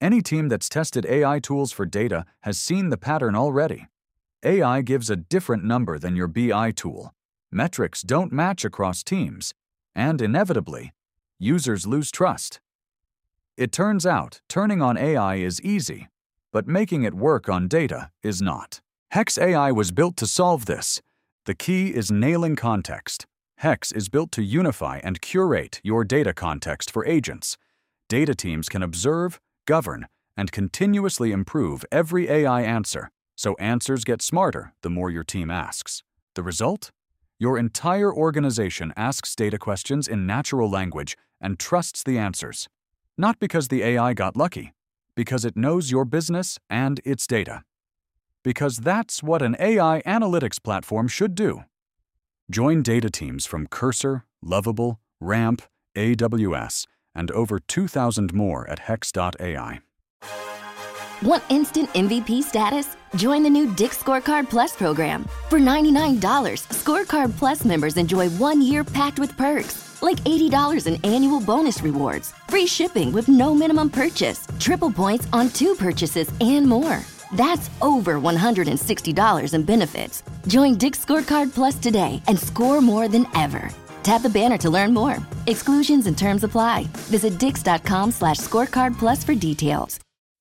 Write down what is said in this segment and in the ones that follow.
Any team that's tested AI tools for data has seen the pattern already. AI gives a different number than your BI tool. Metrics don't match across teams, and inevitably, users lose trust. It turns out turning on AI is easy, but making it work on data is not. Hex AI was built to solve this. The key is nailing context. Hex is built to unify and curate your data context for agents. Data teams can observe, govern, and continuously improve every AI answer, so answers get smarter the more your team asks. The result? Your entire organization asks data questions in natural language and trusts the answers. Not because the AI got lucky, because it knows your business and its data. Because that's what an AI analytics platform should do. Join data teams from Cursor, Lovable, Ramp, AWS, and over 2,000 more at Hex.ai. Want instant MVP status? Join the new Dick's Scorecard Plus program. For $99, Scorecard Plus members enjoy 1 year packed with perks, like $80 in annual bonus rewards, free shipping with no minimum purchase, triple points on 2 purchases, and more. That's over $160 in benefits. Join Dick's Scorecard Plus today and score more than ever. Tap the banner to learn more. Exclusions and terms apply. Visit dix.com/scorecardplus for details.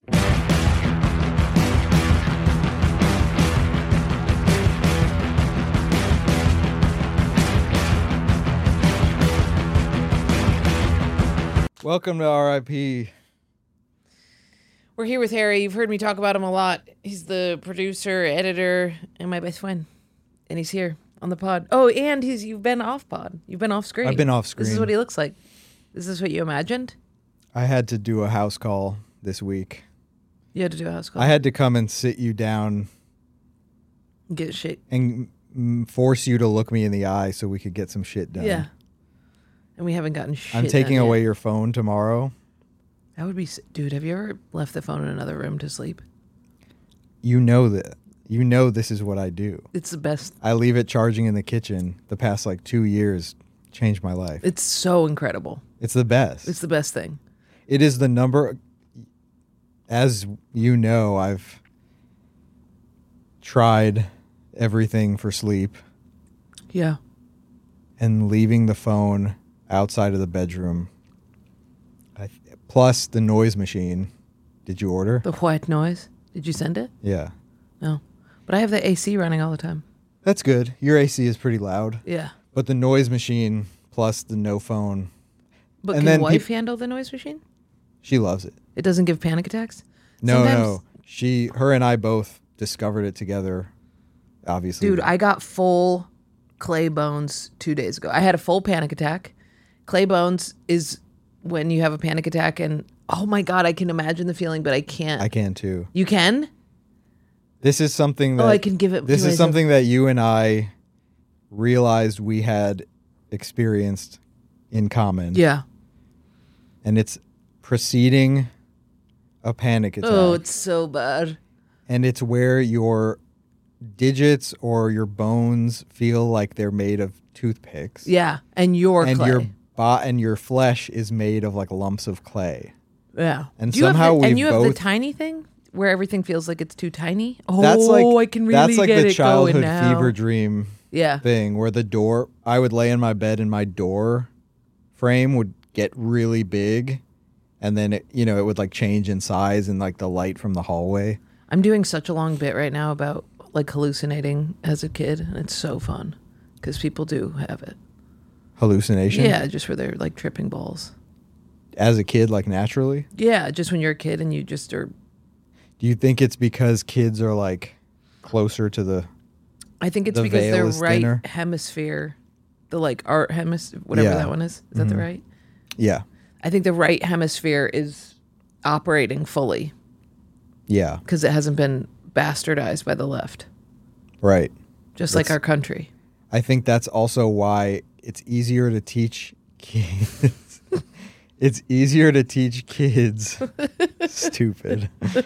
Welcome to RIP. We're here with Harry. You've heard me talk about him a lot. He's the producer, editor, and my best friend. And he's here on the pod. Oh, and you've been off pod. You've been off screen. I've been off screen. This is what he looks like. Is this what you imagined? I had to do a house call this week. You had to do a house call? I had to come and sit you down. Get shit. And force you to look me in the eye so we could get some shit done. Yeah. And we haven't gotten shit I'm taking done away yet. your phone tomorrow. That would be... Dude, have you ever left the phone in another room to sleep? You know that. You know this is what I do. It's the best. I leave it charging in the kitchen. The past 2 years changed my life. It's so incredible. It's the best. It's the best thing. It is the number... As you know, I've tried everything for sleep. Yeah. And leaving the phone outside of the bedroom. Plus the noise machine. Did you order? The white noise. Did you send it? Yeah. No. But I have the AC running all the time. That's good. Your AC is pretty loud. Yeah. But the noise machine plus the no phone. But and can then wife handle the noise machine? She loves it. It doesn't give panic attacks? No, Sometimes... no. Her and I both discovered it together, obviously. Dude, I got full clay bones 2 days ago. I had a full panic attack. Clay bones is when you have a panic attack and, oh my God, I can imagine the feeling, but I can't. I can too. You can? This is something that... I can give it... This is something that you and I realized we had experienced in common. Yeah. And it's preceding a panic attack. Oh, it's so bad. And it's where your digits or your bones feel like they're made of toothpicks. Yeah, and clay. And your flesh is made of lumps of clay. Yeah. And somehow we you have the tiny thing where everything feels like it's too tiny. Oh, I can really that's get the it childhood going now. fever dream thing where the door, I would lay in my bed and my door frame would get really big and then it would change in size and the light from the hallway. I'm doing such a long bit right now about hallucinating as a kid, and it's so fun because people do have it. Hallucination? Yeah, just where they're tripping balls. As a kid, naturally? Yeah, just when you're a kid and you just are... Do you think it's because kids are closer to the... I think it's the because veil their is right thinner? Hemisphere, the art hemisphere, whatever that one is that the right? Yeah. I think the right hemisphere is operating fully. Yeah. Because it hasn't been bastardized by the left. Right. Just like our country. I think that's also why it's easier to teach kids. It's easier to teach kids. Stupid.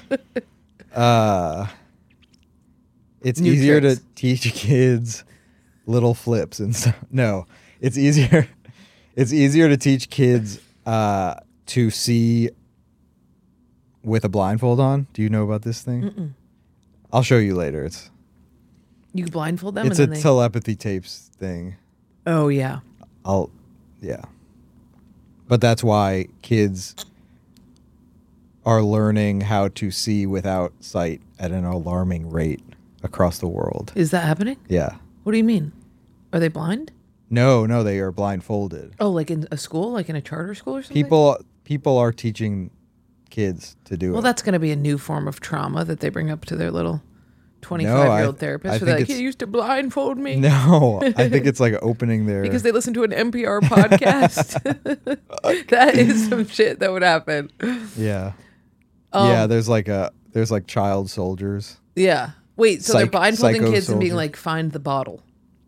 It's New easier tricks. to teach kids little flips and stuff. No, it's easier. It's easier to teach kids to see with a blindfold on. Do you know about this thing? Mm-mm. I'll show you later. You blindfold them? It's and a then telepathy tapes thing. Oh, yeah. Yeah. But that's why kids are learning how to see without sight at an alarming rate across the world. Is that happening? Yeah. What do you mean? Are they blind? No, they are blindfolded. Oh, like in a school? Like in a charter school or something? People are teaching kids to do it. Well, that's going to be a new form of trauma that they bring up to their little 25-year-old I therapist. think They're like, it's- he used to blindfold me. No, I think it's like opening their... Because they listen to an NPR podcast. That is some shit that would happen. Yeah. Yeah, there's like child soldiers. Yeah. Wait, so they're blindfolding psycho kids and being soldier. like, find the bottle.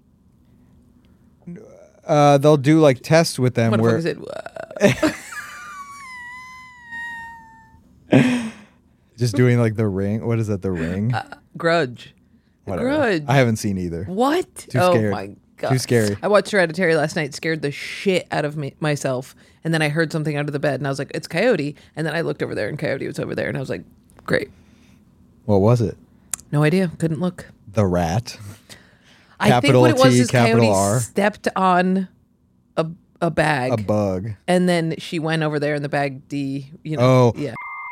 They'll do like tests with them where Motherfucker said, just doing like the ring. What is that? The ring? Grudge. Whatever. Grudge. I haven't seen either. What? Too Oh scared. my God. Too scary. I watched Hereditary last night, scared the shit out of myself. And then I heard something under the bed and I was like, it's Coyote. And then I looked over there and Coyote was over there and I was like, great. What was it? No idea. Couldn't look. The rat. I think Capital what it was T, is capital Coyote R. stepped on a bag. A bug. And then she went over there and the bag Oh. Yeah.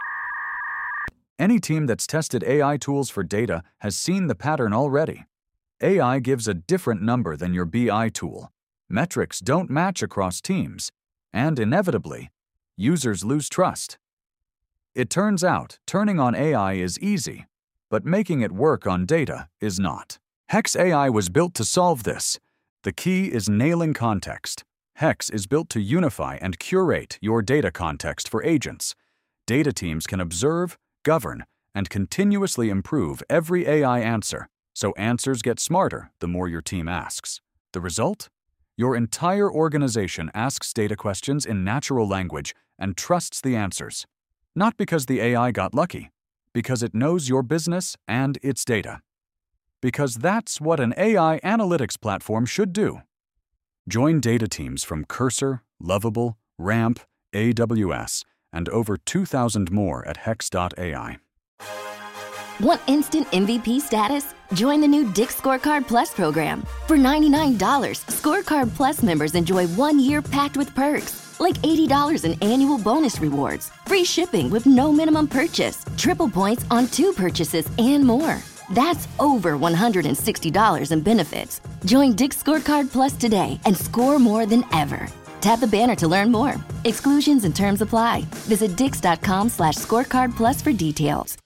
Any team that's tested AI tools for data has seen the pattern already. AI gives a different number than your BI tool. Metrics don't match across teams, and inevitably, users lose trust. It turns out turning on AI is easy, but making it work on data is not. Hex AI was built to solve this. The key is nailing context. Hex is built to unify and curate your data context for agents. Data teams can observe, govern, and continuously improve every AI answer, so answers get smarter the more your team asks. The result? Your entire organization asks data questions in natural language and trusts the answers. Not because the AI got lucky, because it knows your business and its data. Because that's what an AI analytics platform should do. Join data teams from Cursor, Lovable, Ramp, AWS, and over 2,000 more at Hex.ai. Want instant MVP status? Join the new Dick's Scorecard Plus program. For $99, Scorecard Plus members enjoy 1 year packed with perks, like $80 in annual bonus rewards, free shipping with no minimum purchase, triple points on 2 purchases, and more. That's over $160 in benefits. Join Dick's Scorecard Plus today and score more than ever. Tap the banner to learn more. Exclusions and terms apply. Visit dix.com/scorecardplus for details.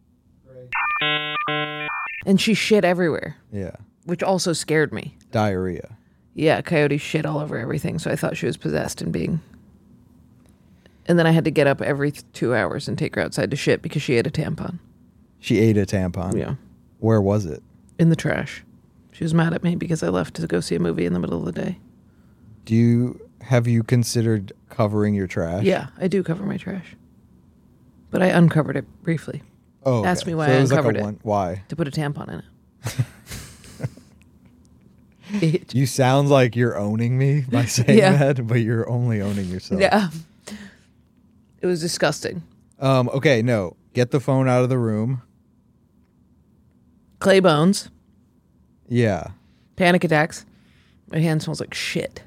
And she shit everywhere, Yeah. which also scared me. Diarrhea. Yeah, Coyote shit all over everything, so I thought she was possessed and being... And then I had to get up every 2 hours and take her outside to shit because she ate a tampon. She ate a tampon. Yeah. Where was it? In the trash. She was mad at me because I left to go see a movie in the middle of the day. Have you considered covering your trash? Yeah, I do cover my trash. But I uncovered it briefly Oh, okay. Ask me why So I it was uncovered like it. Why? to put a tampon in it. You sound like you're owning me by saying Yeah. that, but you're only owning yourself. Yeah. It was disgusting. Okay, no. Get the phone out of the room. Clay bones, Yeah. panic attacks. My hand smells like shit.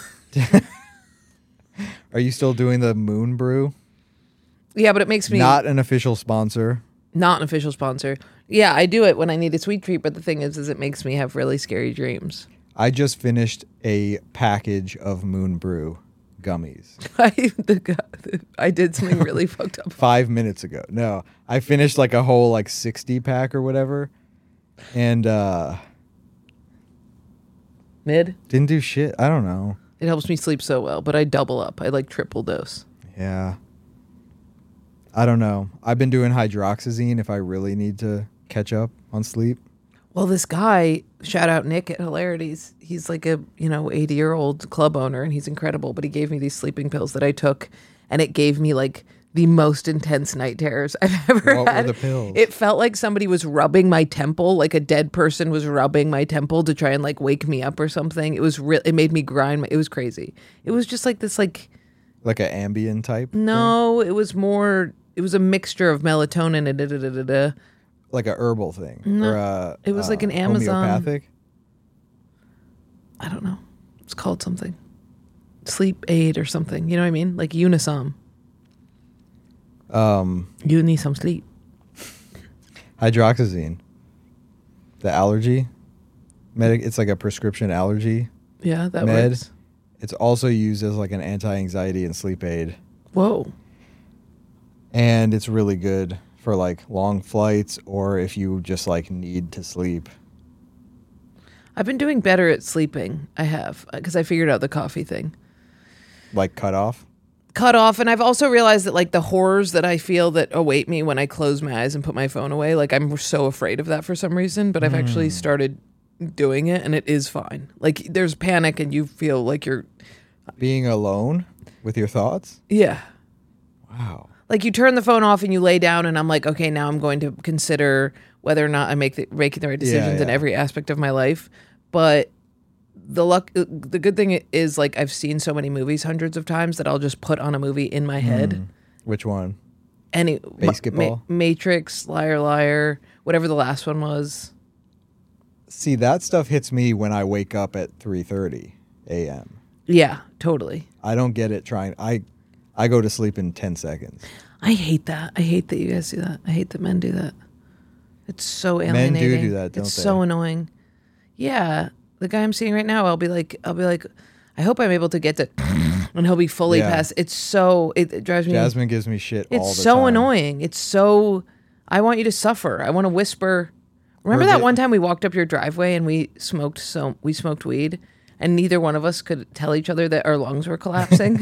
Are you still doing the Moon Brew? Yeah, but it makes me Not an official sponsor. not an official sponsor. Yeah, I do it when I need a sweet treat, but the thing is it makes me have really scary dreams. I just finished a package of Moon Brew gummies I did something really fucked up. 5 minutes ago. No, I finished like a whole like 60 pack or whatever, and Mid. didn't do shit. I don't know. It helps me sleep so well, but I double up. I like triple dose. Yeah. I don't know. I've been doing hydroxyzine if I really need to catch up on sleep. Well, this guy, shout out Nick at Hilarities. He's like a 80-year-old club owner, and he's incredible. But he gave me these sleeping pills that I took, and it gave me like the most intense night terrors I've ever What were had. the pills? It felt like somebody was rubbing my temple, like a dead person was rubbing my temple to try and like wake me up or something. It was real. It made me grind. It was crazy. It was just like this, like Like an Ambien type. no, it was more. it was a mixture of melatonin and da-da-da-da-da. Like a herbal thing? No, or it was like an Amazon. Homeopathic? I don't know. It's called something. Sleep aid or something. You know what I mean? Like Unisom. You need some sleep. Hydroxyzine. The allergy. It's like a prescription allergy. Yeah, that med. works. It's also used as like an anti-anxiety and sleep aid. Whoa. And it's really good for like long flights or if you just like need to sleep. I've been doing better at sleeping. I have, because I figured out the coffee thing. Like cut off? Cut off. And I've also realized that like the horrors that I feel that await me when I close my eyes and put my phone away, like I'm so afraid of that for some reason, but I've actually started doing it and it is fine. Like there's panic and you feel like you're being alone with your thoughts? Yeah. Wow. Like you turn the phone off and you lay down and I'm like, okay, now I'm going to consider whether or not I'm making the right decisions in every aspect of my life. But the good thing is like I've seen so many movies hundreds of times that I'll just put on a movie in my head. Which one? Any Basketball? Matrix, Liar Liar, whatever the last one was. See, that stuff hits me when I wake up at 3:30 a.m. Yeah, totally. I don't get it I go to sleep in 10 seconds. I hate that. I hate that you guys do that. I hate that men do that. It's so alienating. Men do that, don't it's they? so annoying. Yeah. The guy I'm seeing right now, I'll be like, I hope I'm able to get to, and he'll be fully past. It drives me. Jasmine gives me shit all the time. It's so annoying. It's so, I want you to suffer. I want to whisper. Remember that one time we walked up your driveway and we smoked weed and neither one of us could tell each other that our lungs were collapsing?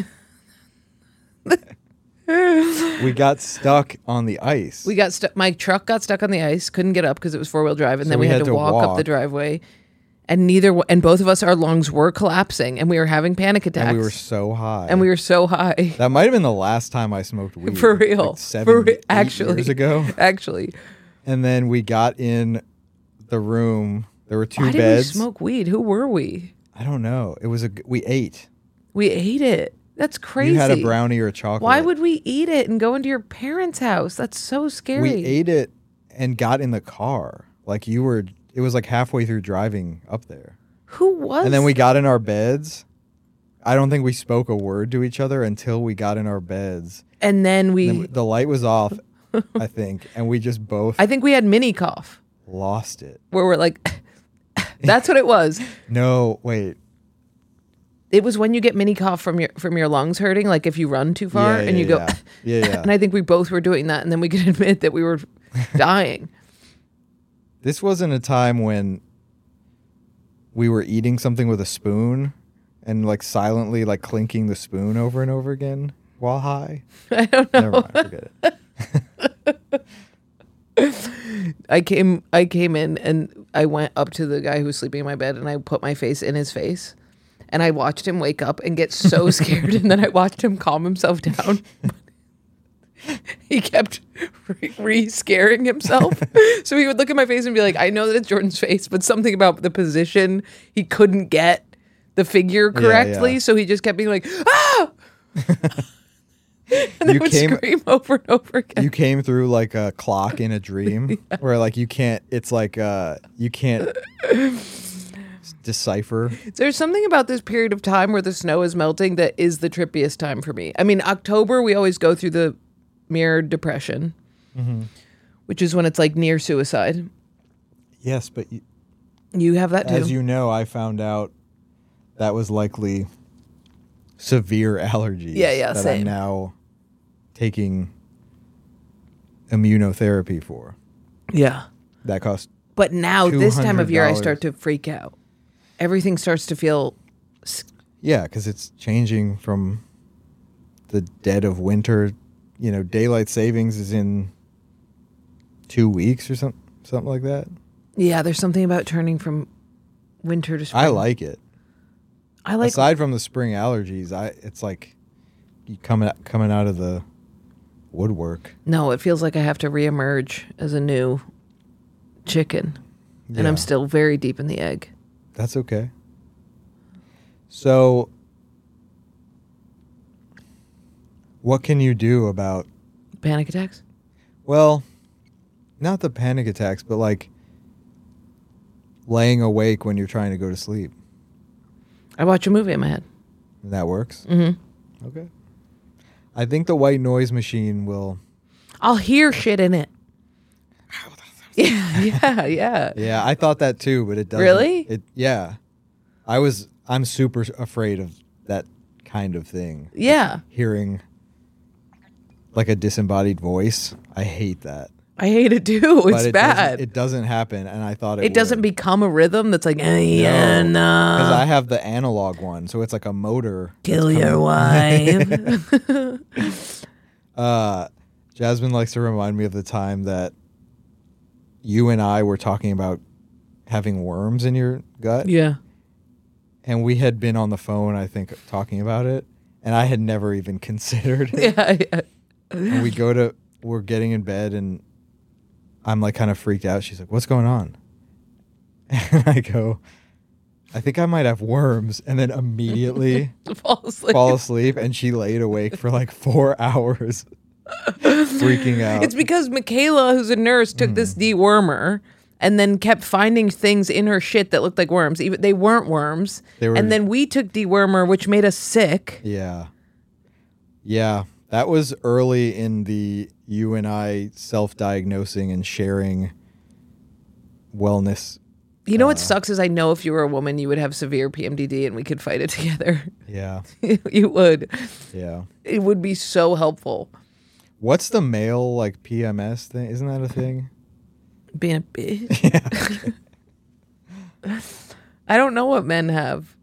We got stuck on the ice. We got stuck. My truck got stuck on the ice. Couldn't get up because it was 4-wheel drive, and then we had to walk up the driveway. And both of us, our lungs were collapsing, and we were having panic attacks. And we were so high. That might have been the last time I smoked weed. For real. Like 7 years ago. Actually. And then we got in the room. There were 2 Why beds. Why did we smoke weed? Who were we? I don't know. We ate. We ate it. That's crazy. You had a brownie or a chocolate. Why would we eat it and go into your parents' house? That's so scary. We ate it and got in the car. Like it was like halfway through driving up there. Who was? And then we got in our beds. I don't think we spoke a word to each other until we got in our beds. And then the light was off, I think. And we just both. I think we had mini cough. Lost it. Where we're like, that's what it was. No, wait. It was when you get mini cough from your lungs hurting, like if you run too far and you go, yeah. And I think we both were doing that, and then we could admit that we were dying. This wasn't a time when we were eating something with a spoon and like silently like clinking the spoon over and over again while high. I don't know. Never mind, forget it. I came in and I went up to the guy who was sleeping in my bed and I put my face in his face. And I watched him wake up and get so scared, and then I watched him calm himself down. He kept re-scaring himself. So he would look at my face and be like, I know that it's Jordan's face, but something about the position, he couldn't get the figure correctly. Yeah. So he just kept being like, ah! And I would scream over and over again. You came through like a clock in a dream where like you can't decipher. There's something about this period of time where the snow is melting that is the trippiest time for me. I mean, October, we always go through the mirrored depression, which is when it's like near suicide. Yes, but you have that too. As you know, I found out that was likely severe allergies. Yeah, that same. I'm now taking immunotherapy for. Yeah. That costs But now, this time of year, I start to freak out. Everything starts to feel... Yeah, because it's changing from the dead of winter. You know, daylight savings is in 2 weeks or something like that. Yeah, there's something about turning from winter to spring. I like it. Aside from the spring allergies, it's like you coming out of the woodwork. No, it feels like I have to reemerge as a new chicken. Yeah. And I'm still very deep in the egg. That's okay. So, what can you do about Panic attacks? Well, not the panic attacks, but like laying awake when you're trying to go to sleep. I watch a movie in my head. That works? Mm-hmm. Okay. I think the white noise machine will... I'll hear shit in it. Yeah. Yeah, I thought that too, but it doesn't. Really? Yeah. I'm super afraid of that kind of thing. Yeah. Hearing like a disembodied voice. I hate that. I hate it too. It's bad. It doesn't happen, and I thought it doesn't would. become a rhythm that's like, Because yeah, I have the analog one, so it's like a motor. kill your wife. Jasmine likes to remind me of the time that you and I were talking about having worms in your gut. Yeah. And we had been on the phone, I think, talking about it, and I had never even considered it. Yeah. And we're getting in bed, and I'm like kind of freaked out. She's like, "What's going on?" And I go, "I think I might have worms," and then immediately fall asleep. And she laid awake for like 4 hours, freaking out. It's because Michaela, who's a nurse, took this dewormer and then kept finding things in her shit that looked like worms. Even they weren't worms. And then we took dewormer, which made us sick. Yeah. That was early in the you and I self-diagnosing and sharing wellness. You know what sucks is I know if you were a woman, you would have severe PMDD and we could fight it together. Yeah. You would. Yeah. It would be so helpful. What's the male like PMS thing? Isn't that a thing? Being a bitch. Yeah. I don't know what men have.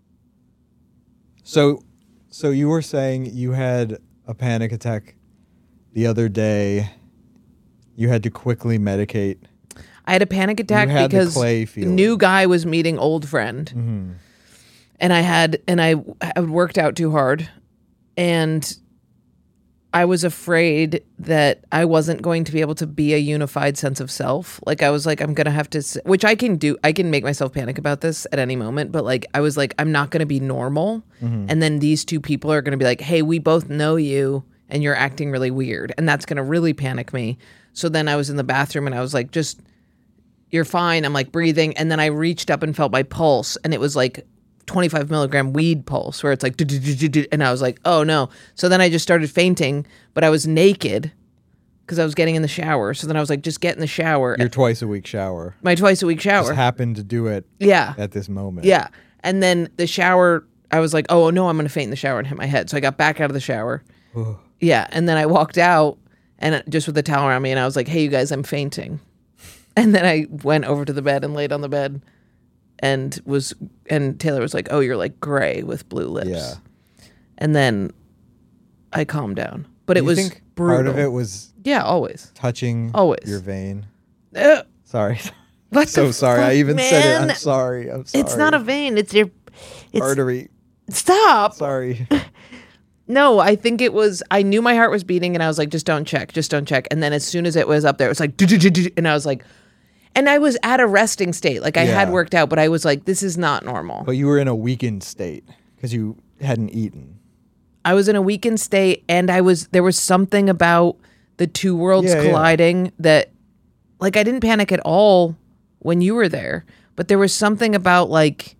So you were saying you had a panic attack the other day. You had to quickly medicate. I had a panic attack because new guy was meeting old friend. Mm-hmm. And I worked out too hard. And I was afraid that I wasn't going to be able to be a unified sense of self. Like I was like, I'm going to have to, which I can do. I can make myself panic about this at any moment. But like, I was like, I'm not going to be normal. Mm-hmm. And then these two people are going to be like, hey, we both know you and you're acting really weird. And that's going to really panic me. So then I was in the bathroom and I was like, just, you're fine. I'm like breathing. And then I reached up and felt my pulse. And it was like 25 milligram weed pulse where it's like, and I was like, oh no. So then I just started fainting, but I was naked because I was getting in the shower. So then I was like, just get in the shower. Your twice a week shower. My twice a week shower. Just happened to do it. Yeah. At this moment. Yeah. And then the shower, I was like, oh no, I'm going to faint in the shower and hit my head. So I got back out of the shower. Yeah. And then I walked out and just with the towel around me and I was like, hey, you guys, I'm fainting. And then I went over to the bed and laid on the bed. And Taylor was like, oh, you're like gray with blue lips. Yeah. And then I calmed down. But it was think brutal. Part of it was always touching always your vein. What Sorry. so sorry. Fuck, I even man? said it. I'm sorry. It's not a vein. It's artery. Stop. Sorry. No, I think it was, I knew my heart was beating and I was like, just don't check. And then as soon as it was up there, it was like, and I was like, and I was at a resting state. Like I had worked out, but I was like, this is not normal. But you were in a weakened state because you hadn't eaten. I was in a weakened state and there was something about the two worlds colliding that like I didn't panic at all when you were there, but there was something about like,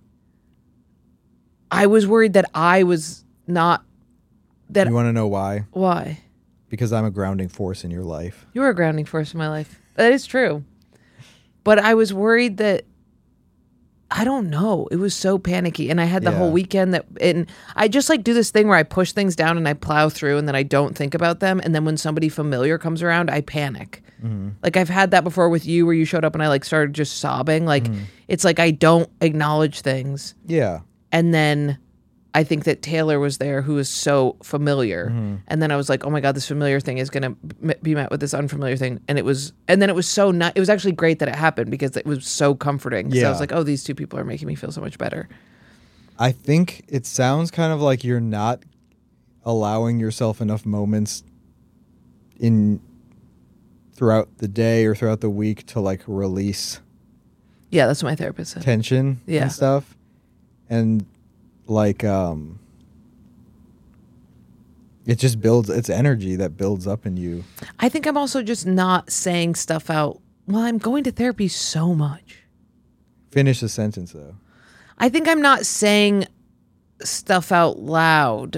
I was worried that I was not that. You want to know why? Why? Because I'm a grounding force in your life. You're a grounding force in my life. That is true. But I was worried that, I don't know. It was so panicky. And I had the whole weekend and I just like do this thing where I push things down and I plow through and then I don't think about them. And then when somebody familiar comes around, I panic. Mm-hmm. Like I've had that before with you where you showed up and I like started just sobbing. Like it's like I don't acknowledge things. Yeah. And then I think that Taylor was there who is so familiar. Mm-hmm. And then I was like, oh my God, this familiar thing is going to be met with this unfamiliar thing. And then it was so it was actually great that it happened because it was so comforting. Yeah. So I was like, oh, these two people are making me feel so much better. I think it sounds kind of like you're not allowing yourself enough moments throughout the day or throughout the week to like release. Yeah, that's what my therapist said. Tension and stuff. And like It just builds, it's energy that builds up in you. I think I'm also just not saying stuff out. Well, I'm going to therapy so much. Finish the sentence, though. I think I'm not saying stuff out loud.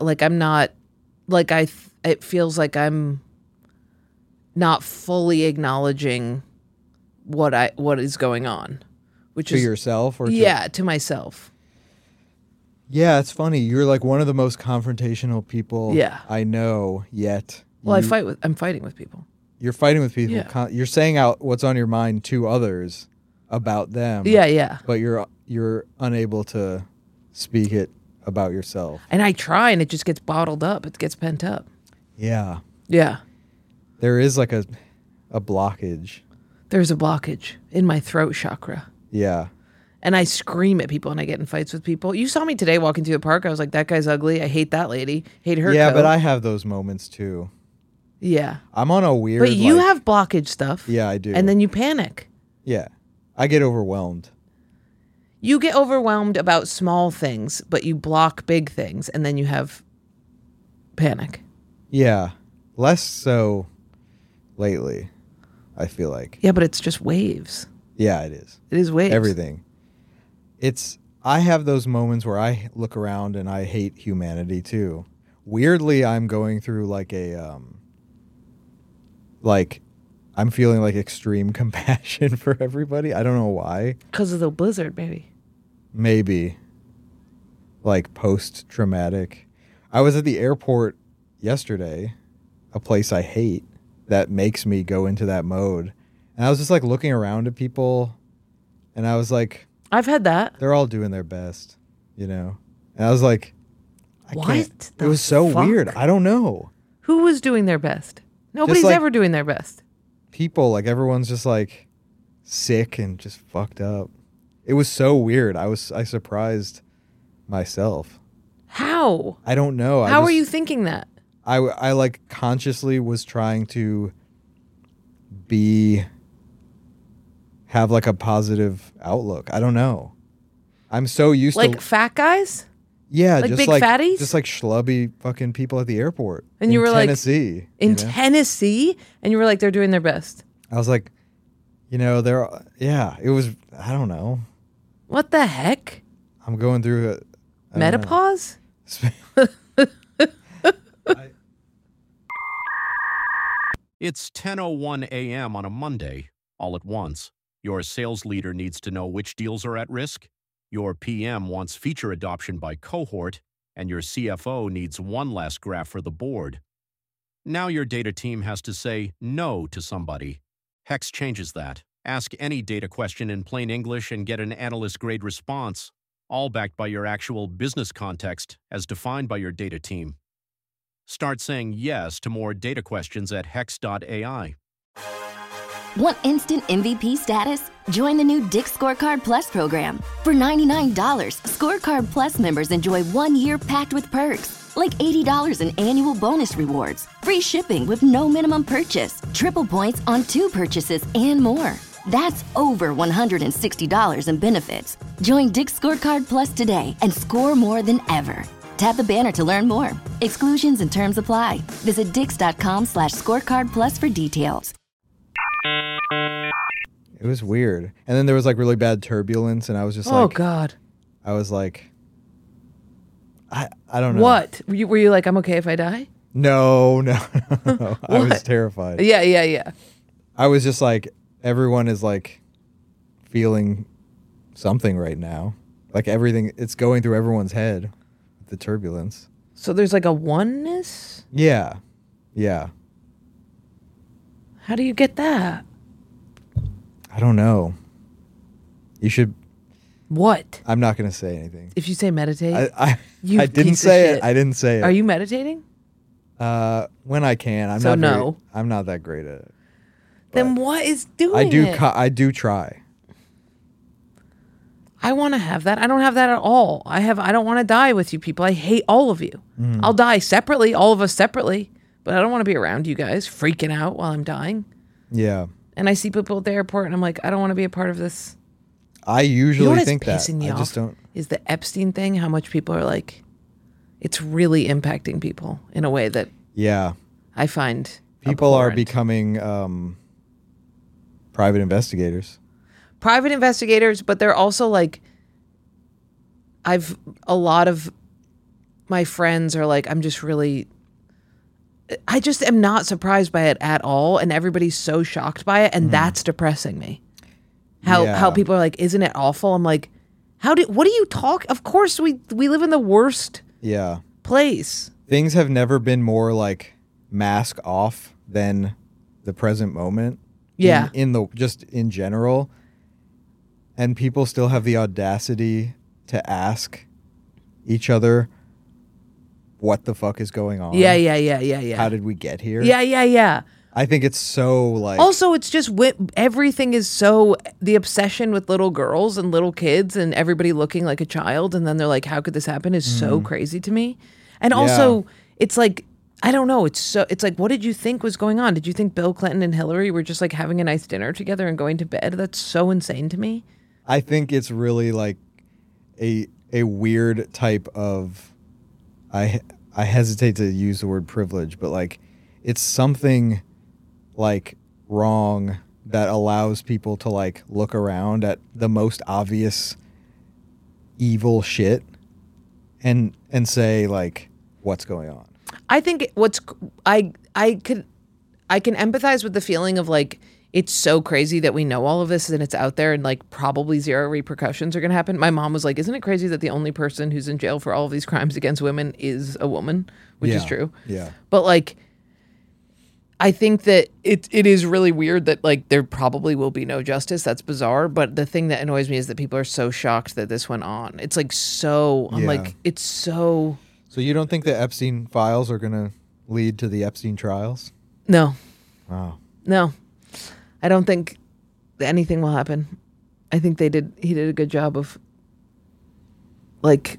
It feels like I'm not fully acknowledging what is going on. Which to is yourself or to myself. Yeah, it's funny. You're like one of the most confrontational people I know yet. Well, I'm fighting with people. You're fighting with people. Yeah. You're saying out what's on your mind to others about them. Yeah. But you're unable to speak it about yourself. And I try, and it just gets bottled up. It gets pent up. Yeah. Yeah. There is like a blockage. There's a blockage in my throat chakra. Yeah. And I scream at people and I get in fights with people. You saw me today walking through the park. I was like, that guy's ugly. I hate that lady. Hate her Yeah, coat. but I have those moments too. Yeah. I'm on a weird... But you have blockage stuff. Yeah, I do. And then you panic. Yeah. I get overwhelmed. You get overwhelmed about small things, but you block big things, and then you have panic. Yeah. Less so lately, I feel like. Yeah, but it's just waves. Yeah, it is. It is waves. Everything. I have those moments where I look around and I hate humanity too. Weirdly, I'm going through like I'm feeling like extreme compassion for everybody. I don't know why. Because of the blizzard, maybe. Maybe. Like post-traumatic. I was at the airport yesterday, a place I hate that makes me go into that mode. And I was just like looking around at people and I was like, I've had that. they're all doing their best, you know? And I was like, What? It was so fuck? weird. I don't know. Who was doing their best? Nobody's like- ever doing their best. People, like everyone's just like sick and just fucked up. It was so weird. I surprised myself. How? I don't know. How are you thinking that? I like consciously was trying to have like a positive outlook. I don't know. I'm so used Like to fat guys? yeah, like just big like fatties? just like schlubby fucking people at the airport. And you were like, Tennessee. In you know? Tennessee? And you were like, they're doing their best. I was like, it was, I don't know. What the heck? I'm going through it. Menopause? It's 10:01 a.m. on a Monday, all at once. Your sales leader needs to know which deals are at risk. Your PM wants feature adoption by cohort, and your CFO needs one last graph for the board. Now your data team has to say no to somebody. Hex changes that. Ask any data question in plain English and get an analyst-grade response, all backed by your actual business context as defined by your data team. Start saying yes to more data questions at hex.ai. Want instant MVP status? Join the new Dick's Scorecard Plus program. For $99, Scorecard Plus members enjoy 1 year packed with perks, like $80 in annual bonus rewards, free shipping with no minimum purchase, triple points on 2 purchases, and more. That's over $160 in benefits. Join Dick's Scorecard Plus today and score more than ever. Tap the banner to learn more. Exclusions and terms apply. Visit dix.com/scorecardplus for details. It was weird. And then there was like really bad turbulence and I was just Oh, like, God. I was like, I don't know. What? Were you like, I'm okay if I die? No. I was terrified. Yeah. I was just like, everyone is like feeling something right now. Like everything, it's going through everyone's head with the turbulence. So there's like a oneness? Yeah. How do you get that? I don't know. You should. What? I'm not going to say anything. If you say meditate? I You didn't piece of say shit. it. I didn't say it. Are you meditating? When I can. I'm So not no. I'm not that great at it. Then what is doing I do. it? I do try. I want to have that. I don't have that at all. I don't want to die with you people. I hate all of you. I'll die separately, all of us separately, but I don't want to be around you guys freaking out while I'm dying. Yeah. And I see people at the airport and I'm like, I don't want to be a part of this. I You know usually what is think that. pissing me I off just don't. is the Epstein thing, how much people are like, it's really impacting people in a way that Yeah. I find People are abhorrent. becoming private investigators. Private investigators, but they're also like, a lot of my friends are like, I just am not surprised by it at all. And everybody's so shocked by it. And that's depressing me. How Yeah. people are like, isn't it awful? I'm like, what do you talk? Of course we live in the worst Yeah. place. Things have never been more like mask off than the present moment. Yeah. Just in general. And people still have the audacity to ask each other what the fuck is going on. Yeah. How did we get here? Yeah. I think it's so like Also, it's just everything is so the obsession with little girls and little kids and everybody looking like a child, and then they're like, "How could this happen?" is so crazy to me. And also, it's like I don't know. It's like, what did you think was going on? Did you think Bill Clinton and Hillary were just like having a nice dinner together and going to bed? That's so insane to me. I think it's really like a weird type of I hesitate to use the word privilege, but like it's something like wrong that allows people to like look around at the most obvious evil shit and say like what's going on. I think I can empathize with the feeling of like it's so crazy that we know all of this and it's out there and like probably zero repercussions are going to happen. My mom was like, isn't it crazy that the only person who's in jail for all of these crimes against women is a woman, which is true. Yeah. But like I think that it is really weird that like there probably will be no justice. That's bizarre. But the thing that annoys me is that people are so shocked that this went on. It's like so I'm like it's so. So you don't think the Epstein files are going to lead to the Epstein trials? No. Wow. No, I don't think anything will happen. I think he did a good job of like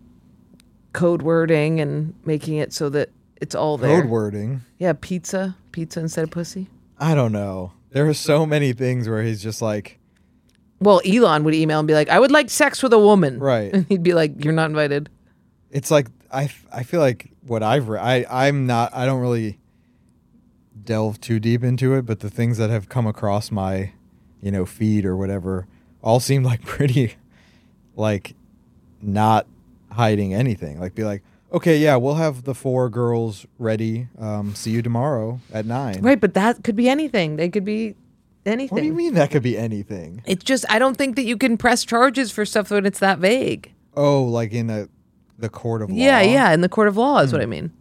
code wording and making it so that it's all there. Code wording. Yeah, pizza instead of pussy. I don't know. There are so many things where he's just like, well, Elon would email and be like, I would like sex with a woman. Right. And he'd be like, you're not invited. It's like I feel like what I've read, I don't really delve too deep into it, but the things that have come across my, feed or whatever all seem like pretty like not hiding anything. Like be like, okay, yeah, we'll have the 4 girls ready. See you tomorrow at 9. Right, but that could be anything. They could be anything. What do you mean that could be anything? It's just I don't think that you can press charges for stuff when it's that vague. Oh, like in the court of law? Yeah, in the court of law is what I mean.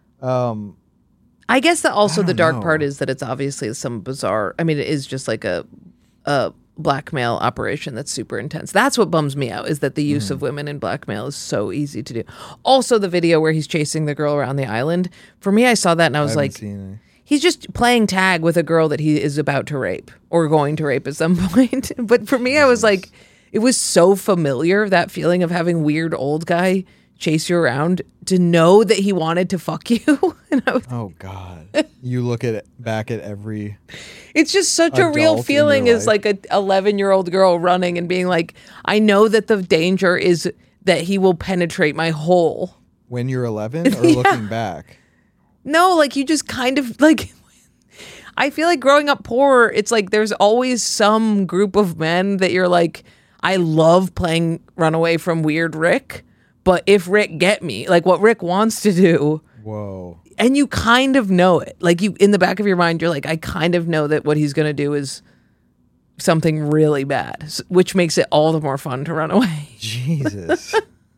I guess that also the dark part is that it's obviously some bizarre. I mean, it is just like a blackmail operation that's super intense. That's what bums me out is that the use of women in blackmail is so easy to do. Also, the video where he's chasing the girl around the island. For me, I saw that and I was like, he's just playing tag with a girl that he is about to rape or going to rape at some point. But for me, I was like, it was so familiar, that feeling of having weird old guy chase you around, to know that he wanted to fuck you. And I was, oh God, you look back at every. It's just such a real feeling as like a 11-year-old girl running and being like, I know that the danger is that he will penetrate my hole. When you're 11 or looking back? No, like you just kind of like. I feel like growing up poor, it's like there's always some group of men that you're like, I love playing runaway from weird Rick. But if Rick get me, like what Rick wants to do, whoa, and you kind of know it, like you in the back of your mind, you're like, I kind of know that what he's going to do is something really bad, which makes it all the more fun to run away. Jesus.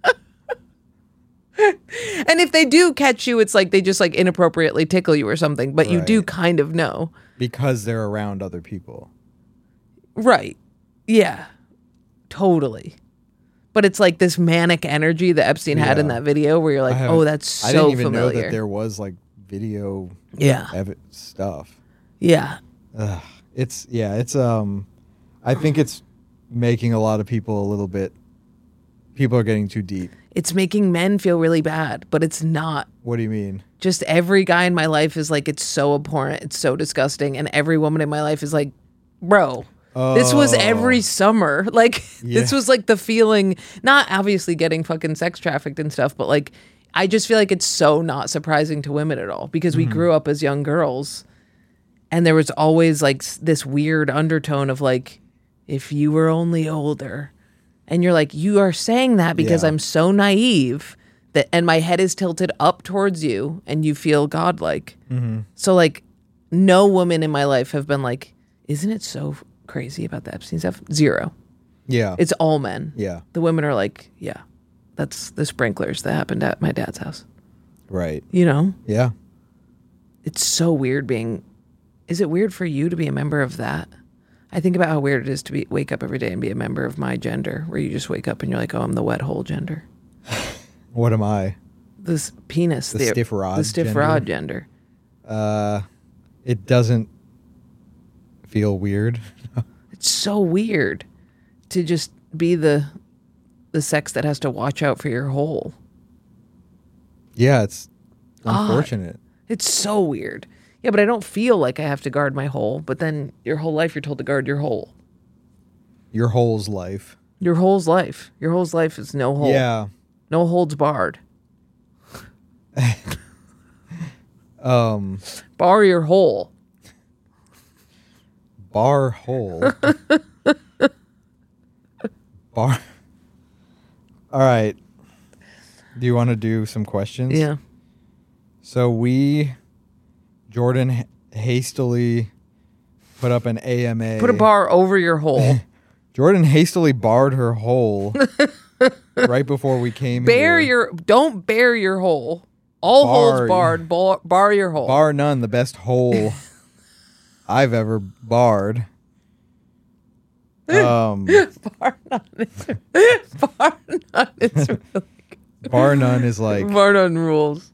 And if they do catch you, it's like they just like inappropriately tickle you or something, but you do kind of know. Because they're around other people. Right. Yeah. Totally. But it's like this manic energy that Epstein had in that video where you're like, oh, that's so familiar. I didn't even know that there was like video stuff. Yeah. It's I think it's making a lot of people a little bit, people are getting too deep. It's making men feel really bad, but it's not. What do you mean? Just every guy in my life is like, it's so abhorrent, it's so disgusting. And every woman in my life is like, bro, this was every summer. Like, this was like the feeling, not obviously getting fucking sex trafficked and stuff, but like, I just feel like it's so not surprising to women at all because we grew up as young girls and there was always like this weird undertone of like, if you were only older. And you're like, you are saying that because I'm so naive that, and my head is tilted up towards you and you feel godlike. So like no woman in my life have been like, isn't it so crazy about the Epstein stuff? Zero. Yeah. It's all men. Yeah. The women are like, yeah, that's the sprinklers that happened at my dad's house. Right. You know? Yeah. It's so weird being, is it weird for you to be a member of that? I think about how weird it is to wake up every day and be a member of my gender, where you just wake up and you're like, oh, I'm the wet hole gender. What am I? This penis. The stiff rod The stiff gender? rod gender. It doesn't feel weird. It's so weird to just be the sex that has to watch out for your hole. Yeah, it's unfortunate. It's so weird. Yeah, but I don't feel like I have to guard my hole. But then your whole life you're told to guard your hole. Your hole's life. Your hole's life. Your hole's life is no hole. Yeah. No holds barred. Bar your hole. Bar hole. Bar. All right. Do you want to do some questions? Yeah. So Jordan hastily put up an AMA. Put a bar over your hole. Jordan hastily barred her hole right before we came here. Don't bare your hole. All holes barred. Bar your hole. Bar none, the best hole I've ever barred. Bar none is really good. Bar none is like Bar none rules.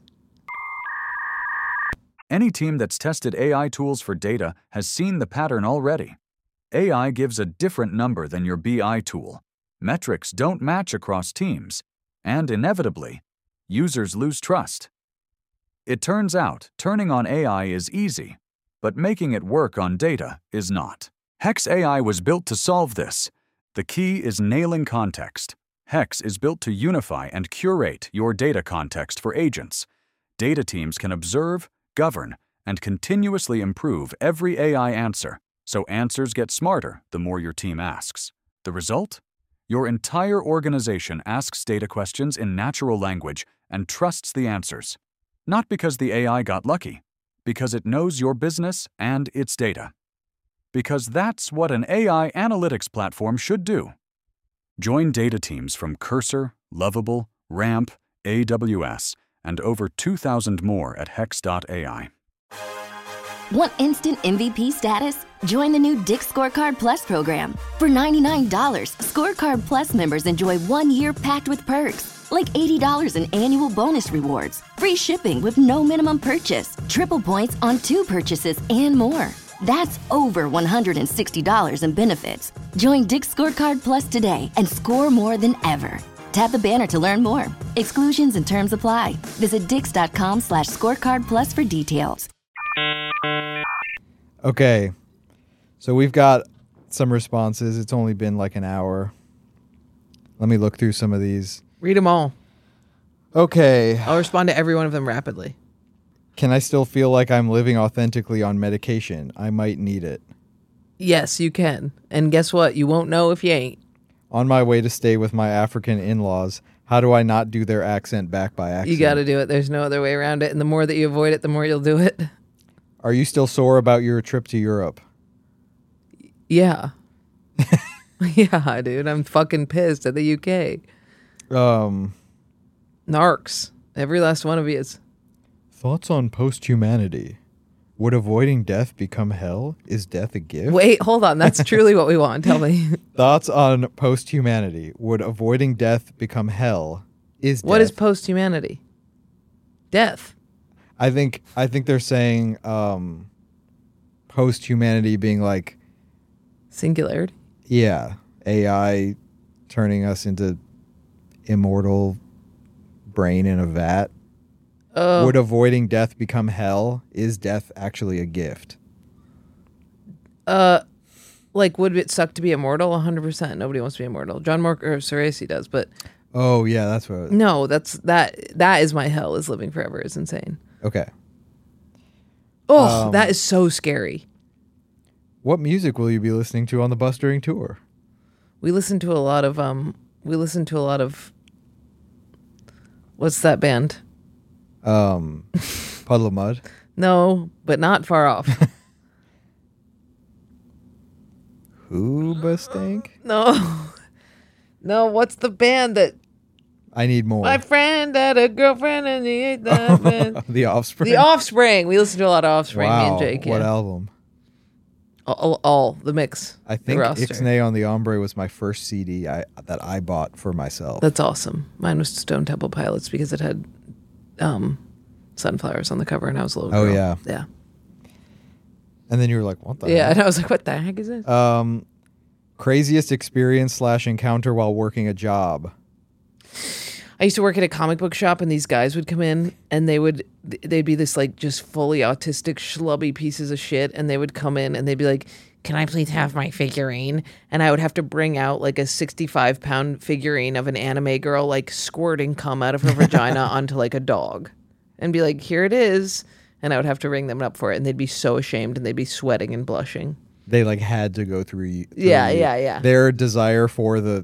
Any team that's tested AI tools for data has seen the pattern already. AI gives a different number than your BI tool. Metrics don't match across teams, and inevitably, users lose trust. It turns out turning on AI is easy, but making it work on data is not. Hex AI was built to solve this. The key is nailing context. Hex is built to unify and curate your data context for agents. Data teams can observe, govern, and continuously improve every AI answer, so answers get smarter the more your team asks. The result? Your entire organization asks data questions in natural language and trusts the answers. Not because the AI got lucky, because it knows your business and its data. Because that's what an AI analytics platform should do. Join data teams from Cursor, Lovable, Ramp, AWS, and over 2,000 more at Hex.ai. Want instant MVP status? Join the new Dick's Scorecard Plus program. For $99, Scorecard Plus members enjoy 1 year packed with perks, like $80 in annual bonus rewards, free shipping with no minimum purchase, triple points on 2 purchases, and more. That's over $160 in benefits. Join Dick's Scorecard Plus today and score more than ever. Tap the banner to learn more. Exclusions and terms apply. Visit dix.com/scorecardplus for details. Okay, so we've got some responses. It's only been like an hour. Let me look through some of these. Read them all. Okay. I'll respond to every one of them rapidly. Can I still feel like I'm living authentically on medication? I might need it. Yes, you can. And guess what? You won't know if you ain't. On my way to stay with my African in-laws, how do I not do their accent back by accident? You got to do it. There's no other way around it. And the more that you avoid it, the more you'll do it. Are you still sore about your trip to Europe? Yeah. Yeah, dude. I'm fucking pissed at the UK. Narcs. Every last one of you is. Thoughts on post-humanity? Would avoiding death become hell? Is death a gift? Wait, hold on. That's truly what we want. Tell me. Thoughts on post-humanity? Would avoiding death become hell? What is post-humanity? Death. I think they're saying post-humanity being like singularity. Yeah, AI turning us into immortal brain in a vat. Would avoiding death become hell? Is death actually a gift? Like, would it suck to be immortal? 100%. Nobody wants to be immortal. John Mark or Ceresi does, but Oh yeah, that's what. No, that is my hell. Is living forever is insane. Okay. Oh, that is so scary. What music will you be listening to on the bus during tour? We listen to a lot of what's that band? Puddle of Mud. No, but not far off. Hoobastank? No, what's the band that I Need More. my friend had a girlfriend and he ate that band? The Offspring. The Offspring. We listen to a lot of Offspring, Wow. me and Jake. What Yeah. album? All the mix. I the think roster. Ixnay on the Ombre was my first CD that I bought for myself. That's awesome. Mine was Stone Temple Pilots because it had sunflowers on the cover and I was a little Oh, girl. yeah. Yeah. And then you were like, what the Yeah, heck? and I was like, what the heck is this? Craziest experience / encounter while working a job. I used to work at a comic book shop and these guys would come in and they'd be this like just fully autistic schlubby pieces of shit and they would come in and they'd be like, can I please have my figurine? And I would have to bring out like a 65-pound figurine of an anime girl like squirting cum out of her vagina onto like a dog and be like, here it is. And I would have to ring them up for it and they'd be so ashamed and they'd be sweating and blushing. They like had to go through you. Yeah. Their desire for the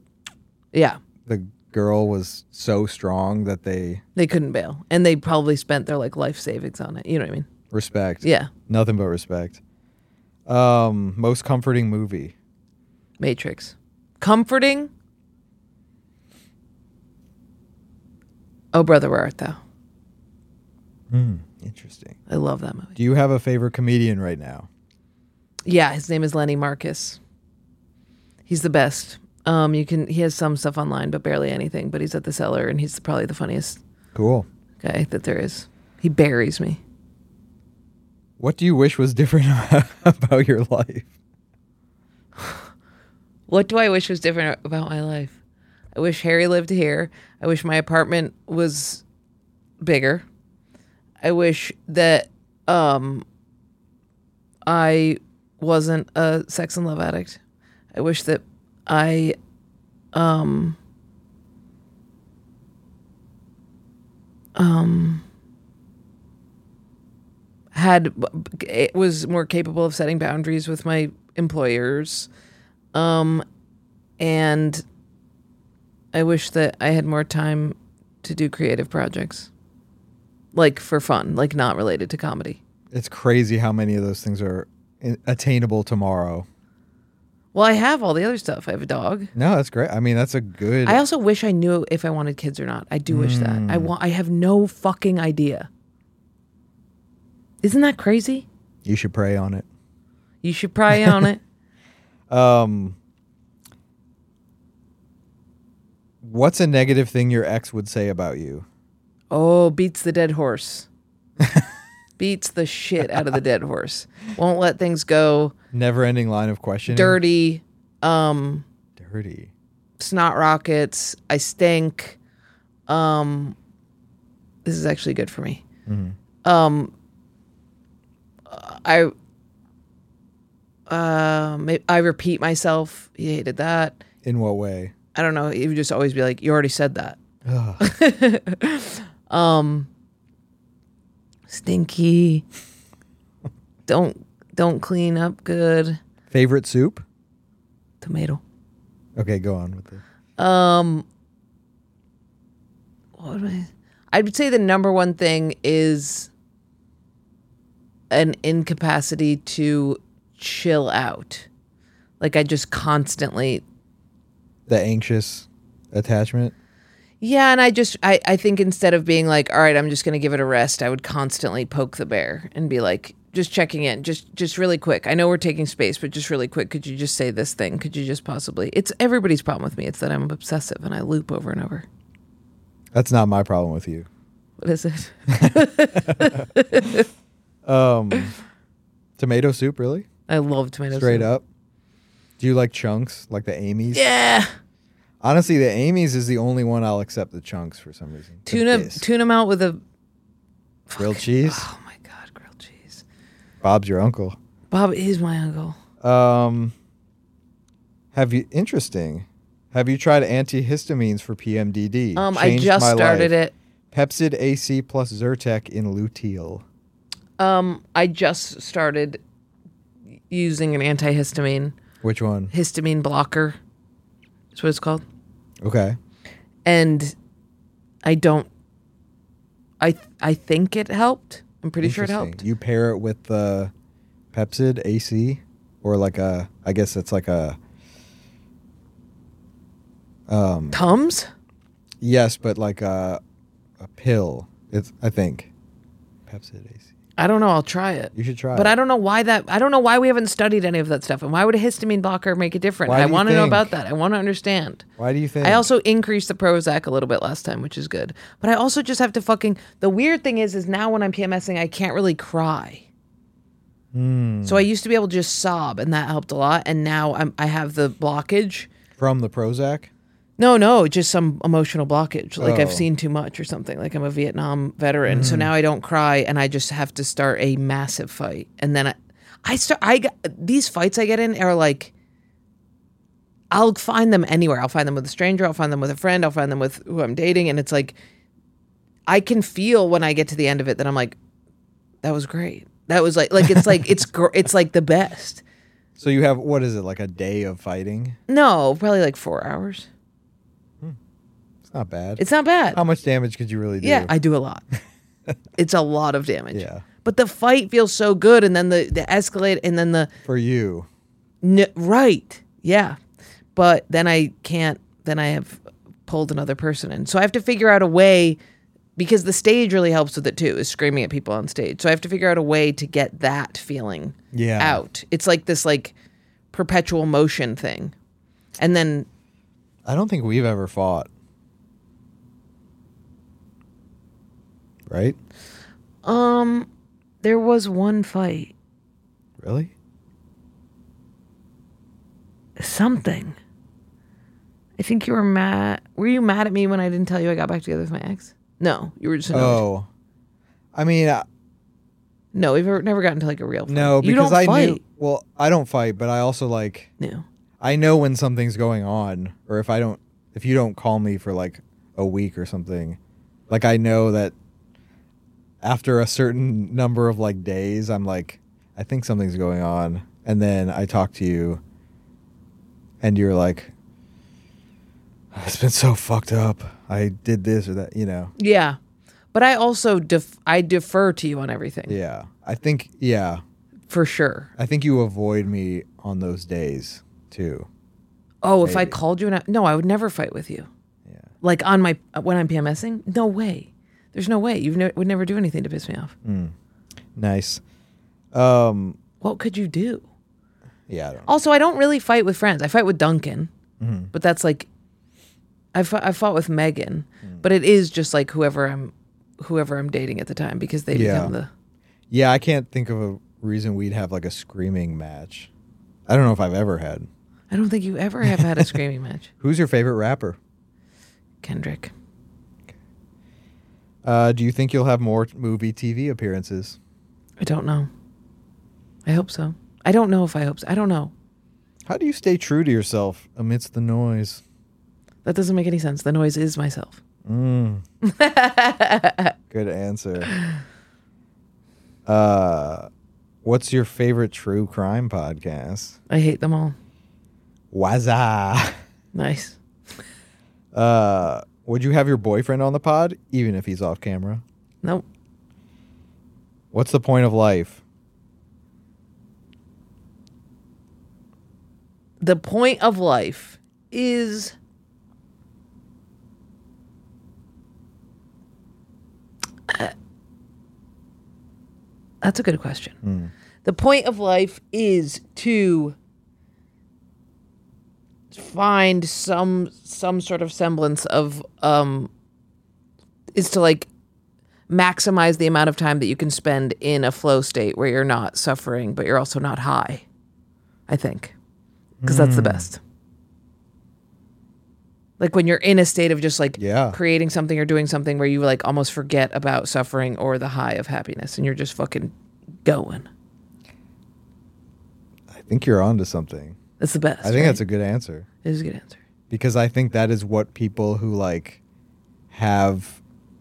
girl was so strong that they couldn't bail. And they probably spent their like life savings on it. You know what I mean? respect. Yeah. Nothing but respect. Most comforting movie. Matrix. Comforting? Oh, Brother, Where Art Thou? Interesting. I love that movie. Do you have a favorite comedian right now? Yeah, his name is Lenny Marcus. He's the best. He has some stuff online, but barely anything. But he's at the Cellar, and he's probably the funniest Cool. guy that there is. He buries me. What do you wish was different about your life? What do I wish was different about my life? I wish Harry lived here. I wish my apartment was bigger. I wish that I wasn't a sex and love addict. I wish that I was more capable of setting boundaries with my employers. And I wish that I had more time to do creative projects. Like for fun, like not related to comedy. It's crazy how many of those things are attainable tomorrow. Well, I have all the other stuff. I have a dog. No, that's great. I mean, that's a good. I also wish I knew if I wanted kids or not. I do wish that. I have no fucking idea. Isn't that crazy? You should pray on it. You should pray on it. What's a negative thing your ex would say about you? Oh, beats the dead horse. Beats the shit out of the dead horse. Won't let things go. Never-ending line of questioning. Dirty. Dirty. Snot rockets. I stink. This is actually good for me. Mm-hmm. I repeat myself. He hated that. In what way? I don't know. He would just always be like, "You already said that." Stinky. Don't clean up good. Favorite soup? Tomato. Okay, go on with it. I would say the number one thing is an incapacity to chill out. Like I just constantly. The anxious attachment? Yeah, and I think instead of being like, all right, I'm just going to give it a rest, I would constantly poke the bear and be like, just checking in, just really quick. I know we're taking space, but just really quick, could you just say this thing? Could you just possibly? It's everybody's problem with me. It's that I'm obsessive and I loop over and over. That's not my problem with you. What is it? Tomato soup, really? I love tomato Straight soup. up? Do you like chunks, like the Amy's? Yeah. Honestly, the Amy's is the only one I'll accept the chunks for some reason. Tune them out with a grilled cheese. Oh my god, grilled cheese. Bob's your uncle. Bob is my uncle. Interesting. Have you tried antihistamines for PMDD? I just started it. Pepcid AC plus Zyrtec in luteal. I just started using an antihistamine. Which one? Histamine blocker. That's what it's called. Okay. And I don't. I think it helped. I'm pretty sure it helped. You pair it with the Pepcid AC, or like a. I guess it's like a. Tums? Yes, but like a pill. It's I think Pepcid AC. I don't know. I'll try it. You should try it. But I don't know why I don't know why we haven't studied any of that stuff. And why would a histamine blocker make it different? I want to know about that. I want to understand. Why do you think? I also increased the Prozac a little bit last time, which is good. But I also just have to the weird thing is now when I'm PMSing, I can't really cry. So I used to be able to just sob, and that helped a lot. And now I have the blockage. From the Prozac? No, just some emotional blockage. Like I've seen too much or something. Like I'm a Vietnam veteran. So now I don't cry, and I just have to start a massive fight. And then these fights I get in are like, I'll find them anywhere. I'll find them with a stranger. I'll find them with a friend. I'll find them with who I'm dating. And it's like, I can feel when I get to the end of it that I'm like, that was great. That was it's like the best. So you have, what is it, like a day of fighting? No, probably like 4 hours. It's not bad. It's not bad. How much damage could you really do? Yeah, I do a lot. It's a lot of damage. Yeah. But the fight feels so good, and then the escalate, and then the... For you. Right. Yeah. But then I can't... Then I have pulled another person in. So I have to figure out a way... Because the stage really helps with it, too, is screaming at people on stage. So I have to figure out a way to get that feeling out. It's like this, like, perpetual motion thing. And then... I don't think we've ever fought. Right? There was one fight. Really? Something. I think you were mad. Were you mad at me when I didn't tell you I got back together with my ex? No, you were just annoyed. Oh. I mean... no, we've never gotten to like a real fight. No, because you don't I fight. knew... Well, I don't fight, but I also like... No. I know when something's going on, or if you don't call me for like a week or something, like I know that after a certain number of like days, I'm like, I think something's going on. And then I talk to you and you're like, it's been so fucked up. I did this or that, you know? Yeah. But I also I defer to you on everything. Yeah. I think, yeah. For sure. I think you avoid me on those days too. Oh, if I called you no, I would never fight with you. Yeah. Like when I'm PMSing? No way. There's no way. You would never do anything to piss me off. Nice. What could you do? Yeah, I don't know. Also, I don't really fight with friends. I fight with Duncan, but that's like, I fought with Megan, but it is just like whoever I'm dating at the time because they become the. Yeah, I can't think of a reason we'd have like a screaming match. I don't know if I've ever had. I don't think you ever have had a screaming match. Who's your favorite rapper? Kendrick. Do you think you'll have more movie TV appearances? I don't know. I hope so. I don't know if I hope so. I don't know. How do you stay true to yourself amidst the noise? That doesn't make any sense. The noise is myself. Good answer. What's your favorite true crime podcast? I hate them all. Wazza. Nice. Would you have your boyfriend on the pod, even if he's off camera? Nope. What's the point of life? The point of life is that's a good question. The point of life is to find some sort of semblance of is to like maximize the amount of time that you can spend in a flow state where you're not suffering but you're also not high, I think, because that's the best. Like when you're in a state of just like creating something or doing something where you like almost forget about suffering or the high of happiness and you're just fucking going. I think you're onto something. That's the best. I think that's a good answer. It is a good answer. because I think that is what people who like have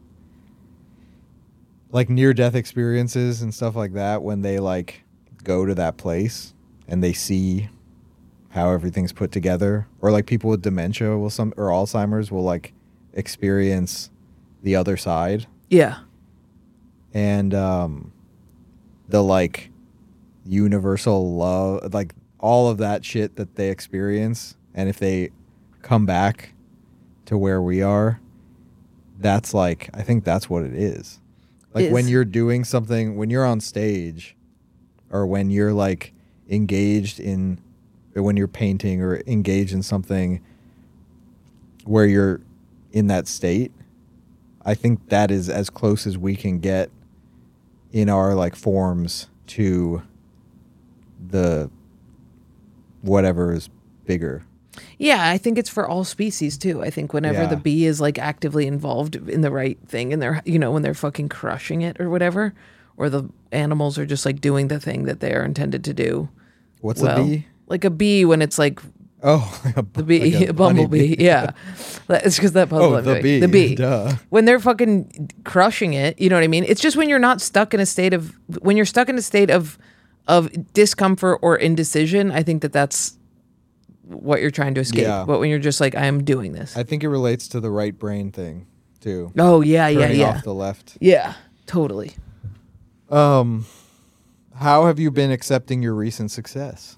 like near-death experiences and stuff like that, when they like go to that place and they see how everything's put together, or like people with dementia or Alzheimer's will like experience the other side. Yeah. And the like universal love, like all of that shit that they experience, and if they come back to where we are, that's like, I think that's what it is. Like when you're doing something, when you're on stage, or when you're like engaged in, or when you're painting or engaged in something where you're in that state, I think that is as close as we can get in our like forms to the whatever is bigger. Yeah, I think it's for all species too. I think whenever the bee is like actively involved in the right thing, and they're, you know, when they're fucking crushing it or whatever, or the animals are just like doing the thing that they are intended to do. What's a bee? Like a bee when it's like the bee, like a bumblebee. Yeah, it's because that puzzle. Oh, the bee. The bee. Duh. When they're fucking crushing it, you know what I mean? It's just when you're not stuck in a state of, when you're stuck in a state of discomfort or indecision. I think that that's what you're trying to escape. Yeah. But when you're just like, I am doing this. I think it relates to the right brain thing too. Oh yeah, Turning off the left. Yeah, totally. How have you been accepting your recent success?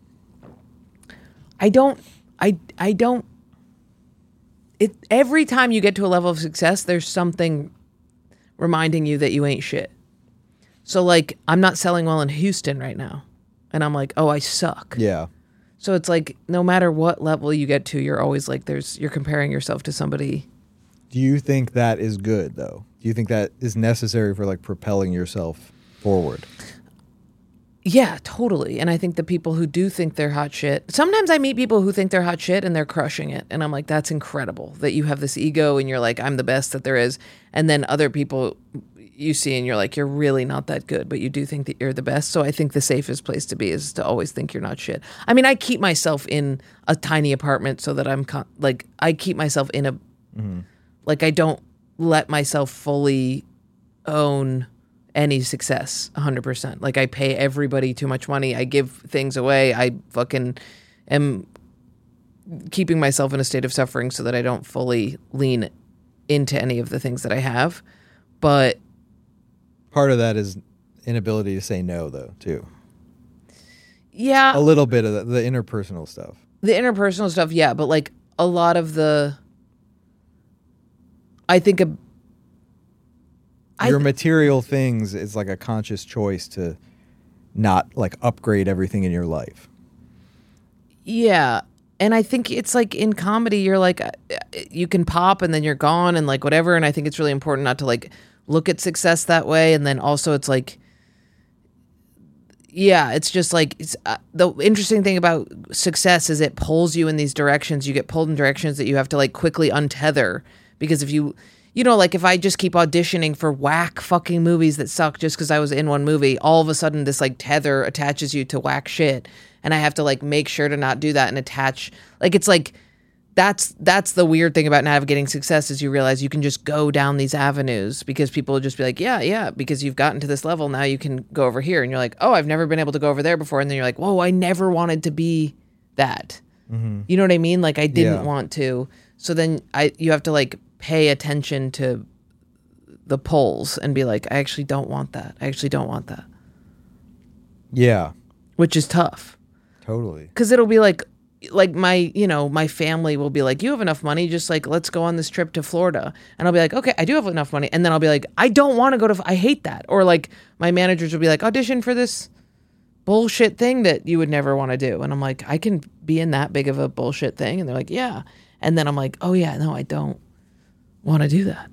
I don't every time you get to a level of success, there's something reminding you that you ain't shit. So like, I'm not selling well in Houston right now, and I'm like, oh, I suck. Yeah. So it's like, no matter what level you get to, you're always like, you're comparing yourself to somebody. Do you think that is good though? Do you think that is necessary for like propelling yourself forward? Yeah, totally. And I think the people who do think they're hot shit, sometimes I meet people who think they're hot shit and they're crushing it. And I'm like, that's incredible that you have this ego and you're like, I'm the best that there is. And then other people you see and you're like, you're really not that good, but you do think that you're the best. So I think the safest place to be is to always think you're not shit. I mean, I keep myself in a tiny apartment so that I'm like, I keep myself in a, like, I don't let myself fully own any success 100%. Like, I pay everybody too much money. I give things away. I fucking am keeping myself in a state of suffering so that I don't fully lean into any of the things that I have. But part of that is inability to say no, though, too. Yeah. A little bit of the interpersonal stuff. The interpersonal stuff, yeah. But, like, a lot of the... I think... Your material things is like a conscious choice to not, like, upgrade everything in your life. Yeah. And I think it's like in comedy, you're like, you can pop and then you're gone and like whatever. And I think it's really important not to like look at success that way. And then also it's like, yeah, it's just like, the interesting thing about success is it pulls you in these directions. You get pulled in directions that you have to like quickly untether, because if you know, like if I just keep auditioning for whack fucking movies that suck just because I was in one movie, all of a sudden this like tether attaches you to whack shit. And I have to like make sure to not do that and attach, like, it's like, that's the weird thing about navigating success is you realize you can just go down these avenues because people will just be like, yeah, because you've gotten to this level, now you can go over here. And you're like, oh, I've never been able to go over there before. And then you're like, whoa, I never wanted to be that. Mm-hmm. You know what I mean? Like I didn't want to. So then you have to like pay attention to the pulls and be like, I actually don't want that. I actually don't want that. Yeah. Which is tough. Totally. Because it'll be like my family will be like, you have enough money, just like, let's go on this trip to Florida. And I'll be like, okay, I do have enough money. And then I'll be like, I don't want to go to, I hate that. Or like my managers will be like, audition for this bullshit thing that you would never want to do. And I'm like, I can be in that big of a bullshit thing. And they're like, yeah. And then I'm like, oh yeah, no, I don't want to do that.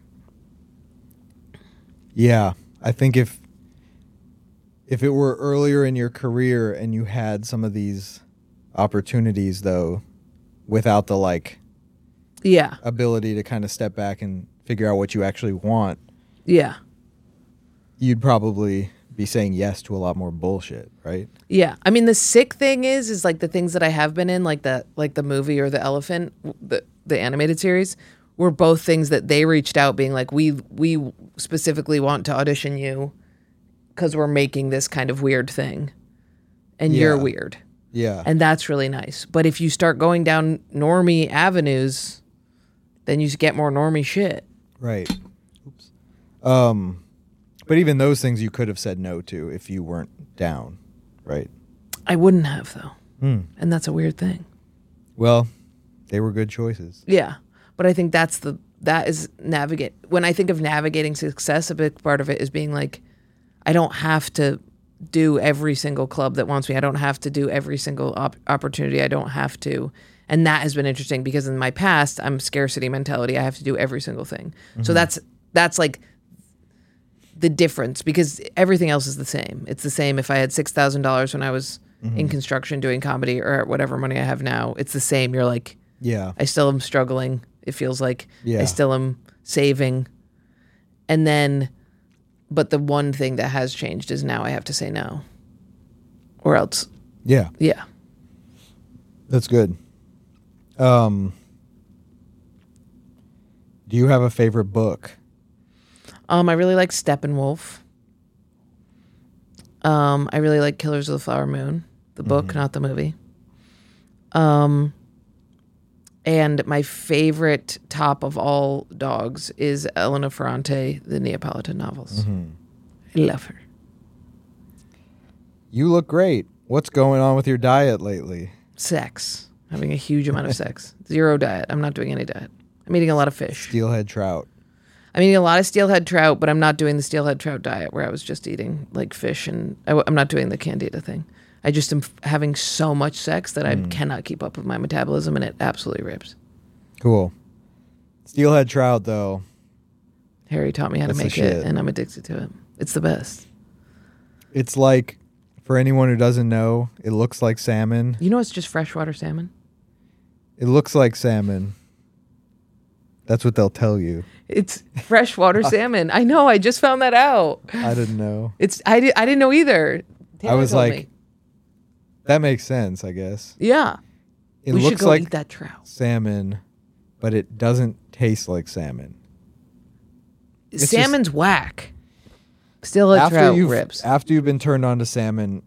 Yeah. I think if it were earlier in your career and you had some of these opportunities, though, without the like ability to kind of step back and figure out what you actually want, you'd probably be saying yes to a lot more bullshit, right? Yeah. I mean, the sick thing is like the things that I have been in, like the movie or the Elephant, the animated series, were both things that they reached out being like, we specifically want to audition you because we're making this kind of weird thing and you're weird. Yeah. And that's really nice. But if you start going down normie avenues, then you get more normie shit. Right. Oops. But even those things you could have said no to if you weren't down, right? I wouldn't have, though. And that's a weird thing. Well, they were good choices. Yeah. But I think that is navigate. When I think of navigating success, a big part of it is being like, I don't have to do every single club that wants me. I don't have to do every single opportunity. I don't have to. And that has been interesting because in my past, I'm scarcity mentality. I have to do every single thing. Mm-hmm. So that's like the difference because everything else is the same. It's the same if I had $6,000 when I was in construction doing comedy or whatever money I have now. It's the same. You're like, yeah, I still am struggling. It feels like I still am saving. And then, but the one thing that has changed is now I have to say no or else. Yeah. Yeah. That's good. Do you have a favorite book? I really like Steppenwolf. I really like Killers of the Flower Moon, the book, not the movie. And my favorite top of all dogs is Elena Ferrante, the Neapolitan novels. I love her. You look great. What's going on with your diet lately? Sex. Having a huge amount of sex. Zero diet. I'm not doing any diet. I'm eating a lot of fish. Steelhead trout. I'm eating a lot of steelhead trout, but I'm not doing the steelhead trout diet where I was just eating like fish and I'm not doing the candida thing. I just am having so much sex that I cannot keep up with my metabolism and it absolutely rips. Cool. Steelhead trout, though. Harry taught me how to make it and I'm addicted to it. It's the best. It's like, for anyone who doesn't know, it looks like salmon. You know it's just freshwater salmon? It looks like salmon. That's what they'll tell you. It's freshwater salmon. I know. I just found that out. I didn't know. I didn't know either. Taylor I was told like, me. That makes sense, I guess. Yeah. It we looks should go like eat that trout. salmon, but it doesn't taste like salmon. Salmon's whack. Still a trout rips. After you've been turned on to salmon,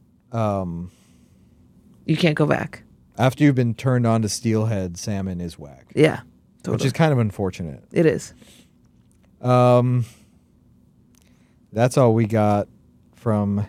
you can't go back. After you've been turned on to steelhead, salmon is whack. Yeah. Totally. Which is kind of unfortunate. It is. That's all we got from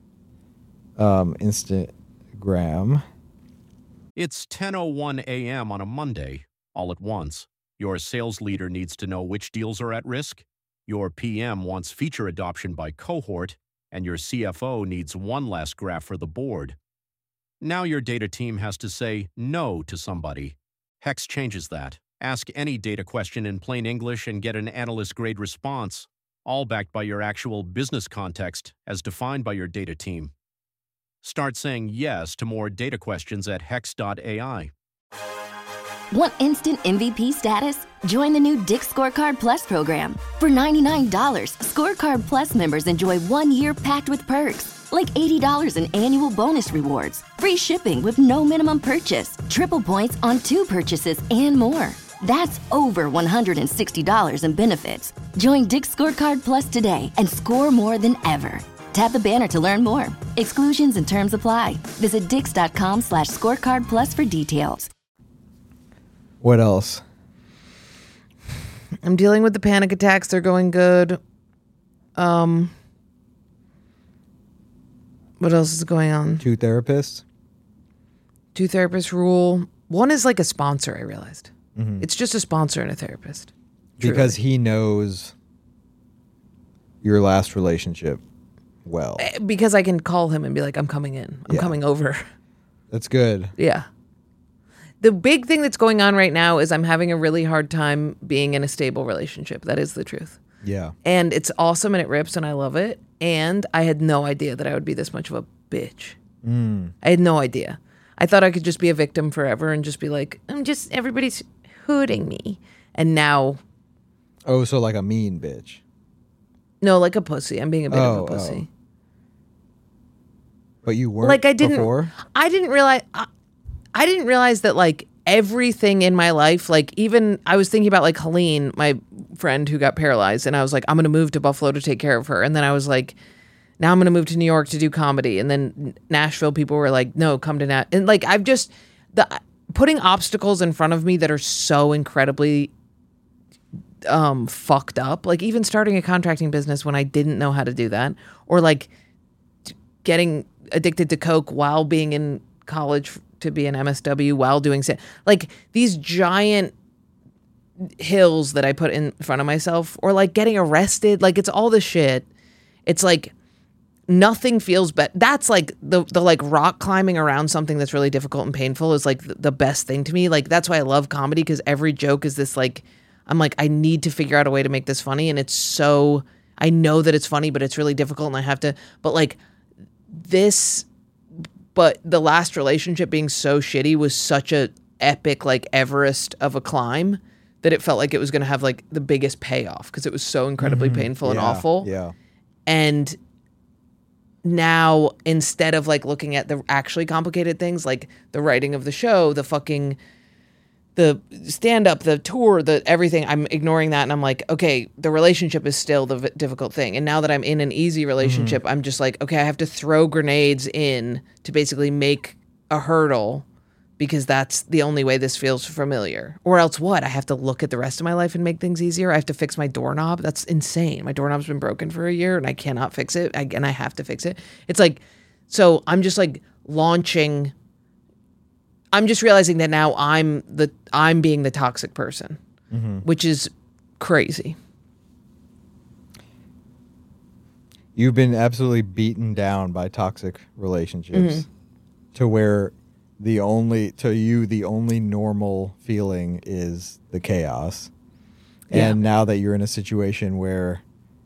Instagram. It's 10:01 a.m. on a Monday, all at once. Your sales leader needs to know which deals are at risk. Your PM wants feature adoption by cohort, and your CFO needs one last graph for the board. Now your data team has to say no to somebody. Hex changes that. Ask any data question in plain English and get an analyst-grade response, all backed by your actual business context as defined by your data team. Start saying yes to more data questions at hex.ai. Want instant MVP status? Join the new Dick's Scorecard Plus program. For $99, Scorecard Plus members enjoy 1 year packed with perks, like $80 in annual bonus rewards, free shipping with no minimum purchase, triple points on 2 purchases, and more. That's over $160 in benefits. Join Dick's Scorecard Plus today and score more than ever. Tap the banner to learn more. Exclusions and terms apply. Visit dix.com/scorecard plus for details. What else? I'm dealing with the panic attacks. They're going good. What else is going on? 2 therapists? 2 therapists rule. One is like a sponsor, I realized. It's just a sponsor and a therapist. Because he knows your last relationship well. Because I can call him and be like, I'm coming in. I'm coming over. That's good. Yeah. The big thing that's going on right now is I'm having a really hard time being in a stable relationship. That is the truth. Yeah. And it's awesome and it rips and I love it. And I had no idea that I would be this much of a bitch. I had no idea. I thought I could just be a victim forever and just be like, everybody's hurting me. And now. Oh, so like a mean bitch. No, like a pussy. I'm being a bit of a pussy. But you weren't like I didn't realize that like everything in my life, like even I was thinking about like Helene, my friend who got paralyzed, and I was like, I'm gonna move to Buffalo to take care of her. And then I was like, now I'm gonna move to New York to do comedy. And then Nashville people were like, no, come to Nashville. And like I've just putting obstacles in front of me that are so incredibly fucked up. Like even starting a contracting business when I didn't know how to do that, or like getting addicted to coke while being in college to be an MSW while doing like these giant hills that I put in front of myself, or like getting arrested. Like it's all this shit. It's like nothing feels better. That's like the like rock climbing around something that's really difficult and painful is like the best thing to me. Like that's why I love comedy, because every joke is this like, I'm like, I need to figure out a way to make this funny. And it's so, I know that it's funny, but it's really difficult and I have to, but like but the last relationship being so shitty was such a epic, like Everest of a climb that it felt like it was going to have like the biggest payoff because it was so incredibly painful and awful. Yeah. And now instead of like looking at the actually complicated things, like the writing of the show, the stand-up, the tour, the everything, I'm ignoring that. And I'm like, okay, the relationship is still the difficult thing. And now that I'm in an easy relationship, I'm just like, okay, I have to throw grenades in to basically make a hurdle because that's the only way this feels familiar. Or else what? I have to look at the rest of my life and make things easier. I have to fix my doorknob. That's insane. My doorknob's been broken for a year and I cannot fix it. And I have to fix it. It's like, so I'm just like launching... I'm just realizing that now I'm being the toxic person, which is crazy. You've been absolutely beaten down by toxic relationships to where the only normal feeling is the chaos. Yeah. And now that you're in a situation where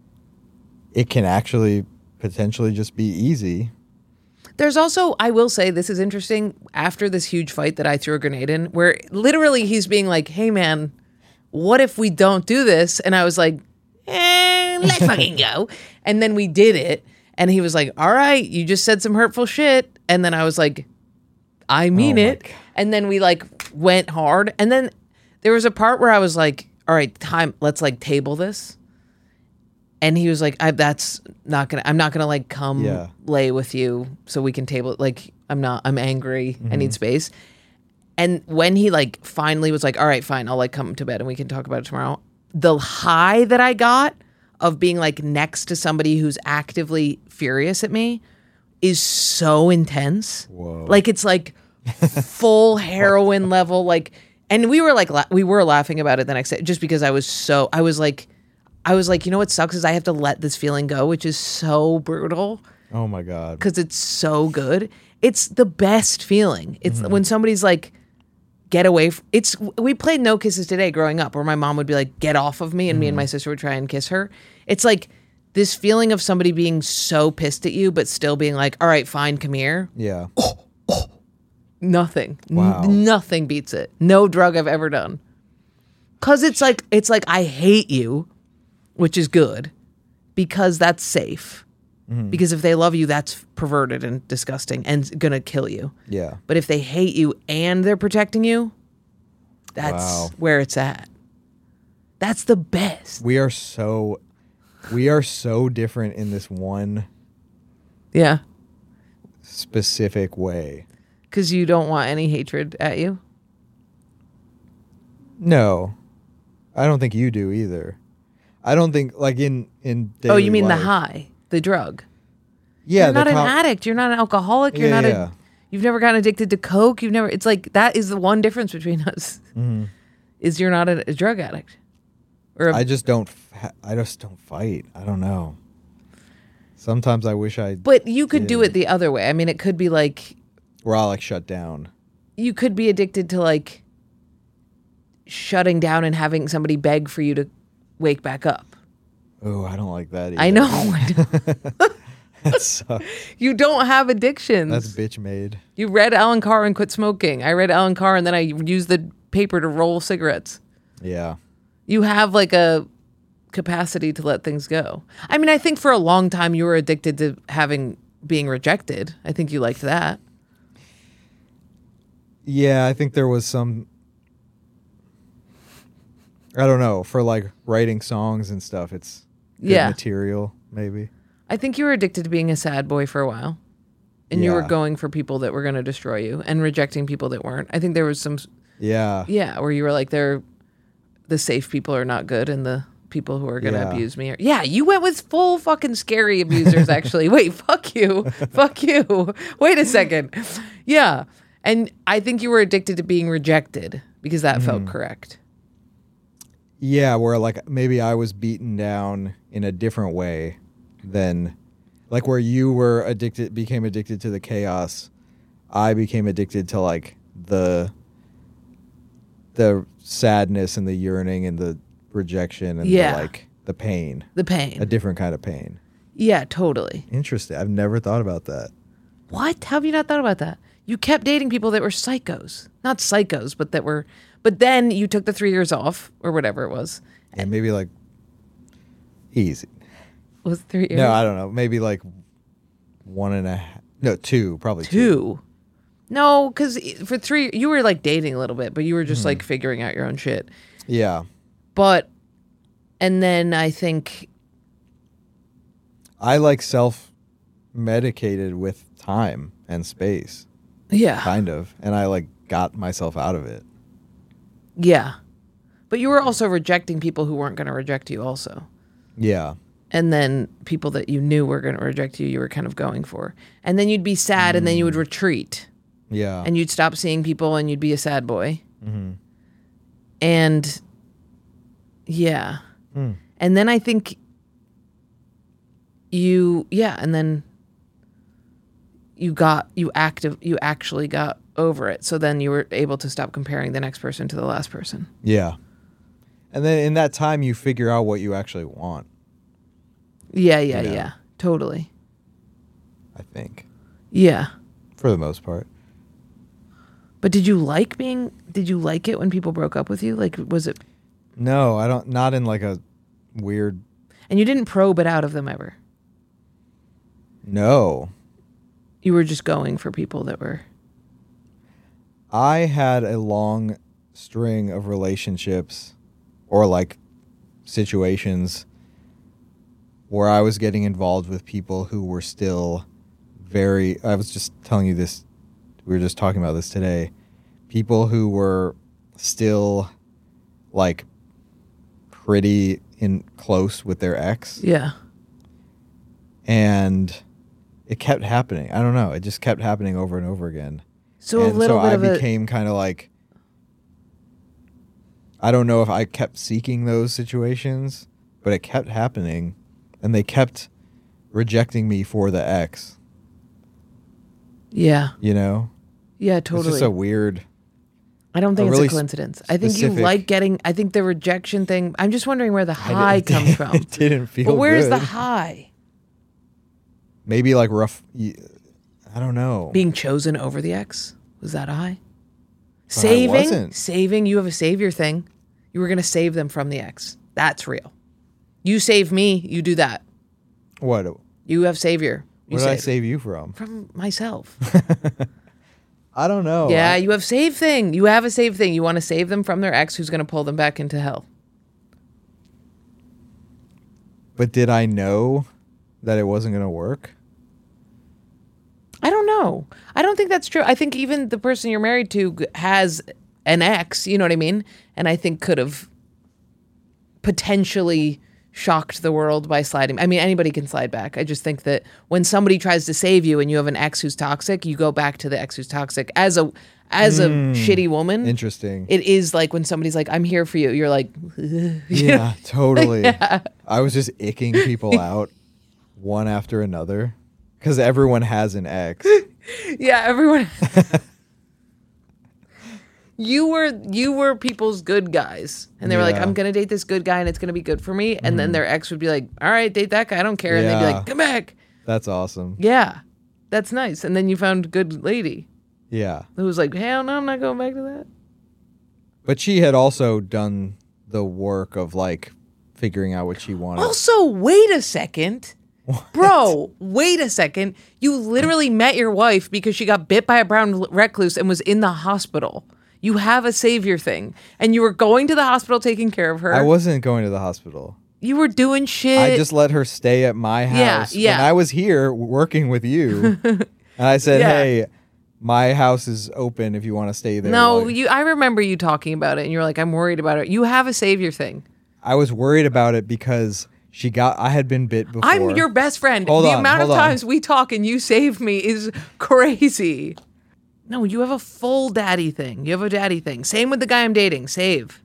it can actually potentially just be easy. There's also, I will say, this is interesting, after this huge fight that I threw a grenade in, where literally he's being like, hey man, what if we don't do this? And I was like, let's fucking go. And then we did it. And he was like, all right, you just said some hurtful shit. And then I was like, I mean it. God. And then we like went hard. And then there was a part where I was like, all right, let's like table this. And he was like, I'm not gonna like come lay with you so we can table it. Like, I'm angry. I need space. And when he like finally was like, all right, fine, I'll like come to bed and we can talk about it tomorrow. The high that I got of being like next to somebody who's actively furious at me is so intense. Whoa. Like it's like full heroin level. Like, and we were like, we were laughing about it the next day just because I was like, you know what sucks is I have to let this feeling go, which is so brutal. Oh my God. Because it's so good. It's the best feeling. It's when somebody's like, get away. We played No Kisses Today growing up, where my mom would be like, get off of me. And me and my sister would try and kiss her. It's like this feeling of somebody being so pissed at you, but still being like, all right, fine, come here. Yeah. Nothing. Wow. Nothing beats it. No drug I've ever done. Because it's like, I hate you. Which is good because that's safe. Because if they love you, that's perverted and disgusting and going to kill you. Yeah. But if they hate you and they're protecting you, that's where it's at. That's the best. We are so different in this one specific way. Because you don't want any hatred at you? No. I don't think you do either. I don't think, like, in daily Oh, you mean life. the high, the drug? Yeah, you're not an addict. You're not an alcoholic. You're not you've never gotten addicted to coke. It's like, that is the one difference between us. Is you're not a drug addict. Or I just don't fight. I don't know. Sometimes I wish I But you could do it the other way. I mean, it could be like, where I'll like shut down. You could be addicted to like shutting down and having somebody beg for you to wake back up. Oh, I don't like that either. I know. That sucks. You don't have addictions. That's bitch made. You read Alan Carr and quit smoking. I read Alan Carr and then I used the paper to roll cigarettes. Yeah. You have like a capacity to let things go. I mean, I think for a long time you were addicted to having being rejected. I think you liked that. Yeah, I think there was some, I don't know, for like writing songs and stuff, it's good material, maybe. I think you were addicted to being a sad boy for a while. And you were Yeah. going for people that were going to destroy you and rejecting people that weren't. I think there was some, Yeah. where you were like, the safe people are not good and the people who are going to Yeah. abuse me are. Yeah, you went with full fucking scary abusers, actually. Wait, fuck you. Fuck you. Wait a second. Yeah. And I think you were addicted to being rejected because that felt correct. Yeah, where like maybe I was beaten down in a different way than like where you were became addicted to the chaos. I became addicted to like the sadness and the yearning and the rejection and the pain. The pain. A different kind of pain. Yeah, totally. Interesting. I've never thought about that. What? How have you not thought about that? You kept dating people that were psychos. Not psychos, but that were... But then you took the 3 years off, or whatever it was. Yeah, maybe like easy. Was it 3 years? No, I don't know. Maybe like 1.5. No, 2. Probably 2. 2. No, because for 3, you were like dating a little bit, but you were just like figuring out your own shit. Yeah. But, and then I think... I like self-medicated with time and space. Yeah. Kind of. And I like got myself out of it. Yeah. But you were also rejecting people who weren't going to reject you also. Yeah. And then people that you knew were going to reject you, you were kind of going for. And then you'd be sad and then you would retreat. Yeah. And you'd stop seeing people and you'd be a sad boy. And yeah. And then I think and then you actually got over it. So then you were able to stop comparing the next person to the last person. Yeah. And then in that time you figure out what you actually want, Yeah. Totally. I think. Yeah. For the most part. But did you like it when people broke up with you? Like, was it? No, I don't, not in like a weird. And you didn't probe it out of them ever. No. You were just going for people that were. I had a long string of relationships or like situations where I was getting involved with people who were still I was just telling you this, we were just talking about this today, people who were still like pretty close with their ex. Yeah. And it kept happening. I don't know. It just kept happening over and over again. So I became kind of like, I don't know if I kept seeking those situations, but it kept happening, and they kept rejecting me for the ex. Yeah. You know? Yeah, totally. It's just a weird. I don't think it's really a coincidence. I think specific- you like getting. I think the rejection thing. I'm just wondering where the high comes from. It didn't feel But where's good. the high? Maybe like rough. I don't know. Being chosen over the ex, was that a high? wasn't. Saving. You have a savior thing. You were gonna save them from the ex. That's real. You save me. You do that. What? You have savior. You What did I save you from? From myself. I don't know. Yeah, you have save thing. You have a save thing. You want to save them from their ex who's gonna pull them back into hell. But did I know that it wasn't going to work? I don't know. I don't think that's true. I think even the person you're married to has an ex, you know what I mean? And I think could have potentially shocked the world by sliding. I mean, anybody can slide back. I just think that when somebody tries to save you and you have an ex who's toxic, you go back to the ex who's toxic. As a shitty woman, Interesting. it is like when somebody's like, I'm here for you. You're like, Yeah, totally. I was just icking people out one after another because everyone has an ex. yeah, everyone. You were people's good guys, and they were like, Yeah. "I'm gonna date this good guy, and it's gonna be good for me." And then their ex would be like, "All right, date that guy. I don't care." And they'd be Yeah. like, "Come back." That's awesome. Yeah, that's nice. And then you found a good lady Yeah. who was like, "Hell no, I'm not going back to that." But she had also done the work of like figuring out what she wanted. Also, wait a second. Bro, wait a second. You literally met your wife because she got bit by a brown recluse and was in the hospital. You have a savior thing. And you were going to the hospital taking care of her. I wasn't going to the hospital. You were doing shit. I just let her stay at my house. Yeah. When I was here working with you. And I said, hey, my house is open if you want to stay there. No, I remember you talking about it and you're like, I'm worried about it. You have a savior thing. I was worried about it because I had been bit before. I'm your best friend. The amount of times we talk and you save me is crazy. No, you have a full daddy thing. You have a daddy thing. Same with the guy I'm dating. Save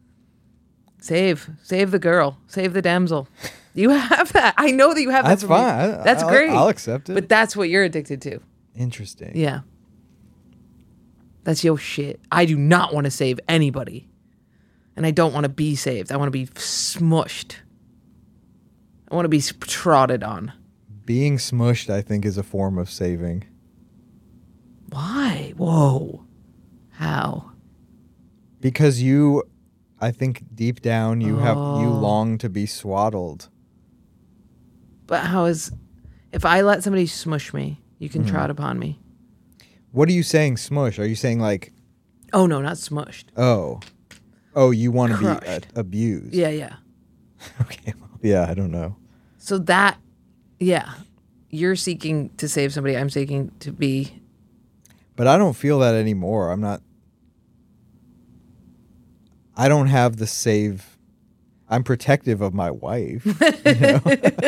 the girl. Save the damsel. You have that. I know that you have that. That's fine. That's great. I'll accept it. But that's what you're addicted to. Interesting. Yeah. That's your shit. I do not want to save anybody. And I don't want to be saved. I want to be smushed. I want to be trotted on. Being smushed, I think, is a form of saving. Why? Whoa. How? Because I think deep down you long to be swaddled. But if I let somebody smush me, you can trot upon me. What are you saying, smush? Are you saying like... Oh, no, not smushed. Oh, you want to be abused. Yeah. Okay. Yeah, I don't know. So you're seeking to save somebody. I'm seeking to be. But I don't feel that anymore. I don't have the save. I'm protective of my wife. You know?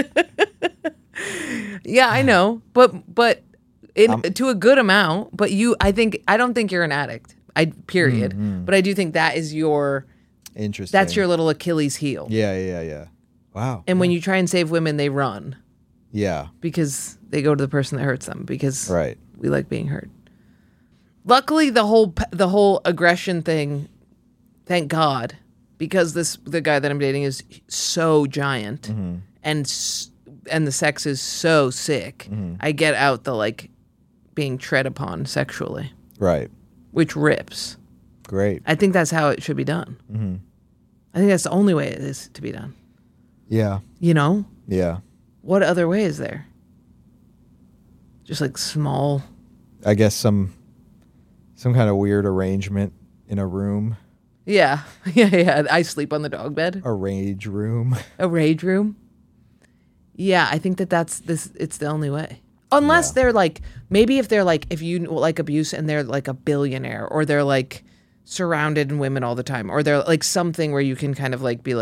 Yeah, I know. But to a good amount. But I don't think you're an addict. Period. Mm-hmm. But I do think that is your. Interesting. That's your little Achilles heel. Yeah. Wow. And when you try and save women, they run. Yeah. Because they go to the person that hurts them. Because we like being hurt. Luckily, the whole aggression thing, thank God, because the guy that I'm dating is so giant, mm-hmm. and the sex is so sick. Mm-hmm. I get out the being tread upon sexually. Right. Which rips. Great. I think that's how it should be done. Mm-hmm. I think that's the only way it is to be done. Yeah. You know? Yeah. What other way is there? Just small. I guess some kind of weird arrangement in a room. Yeah. Yeah. I sleep on the dog bed. A rage room. A rage room. Yeah, I think it's the only way. Unless they're maybe if they're if you abuse and they're a billionaire, or they're surrounded in women all the time, or they're something where you can kind of be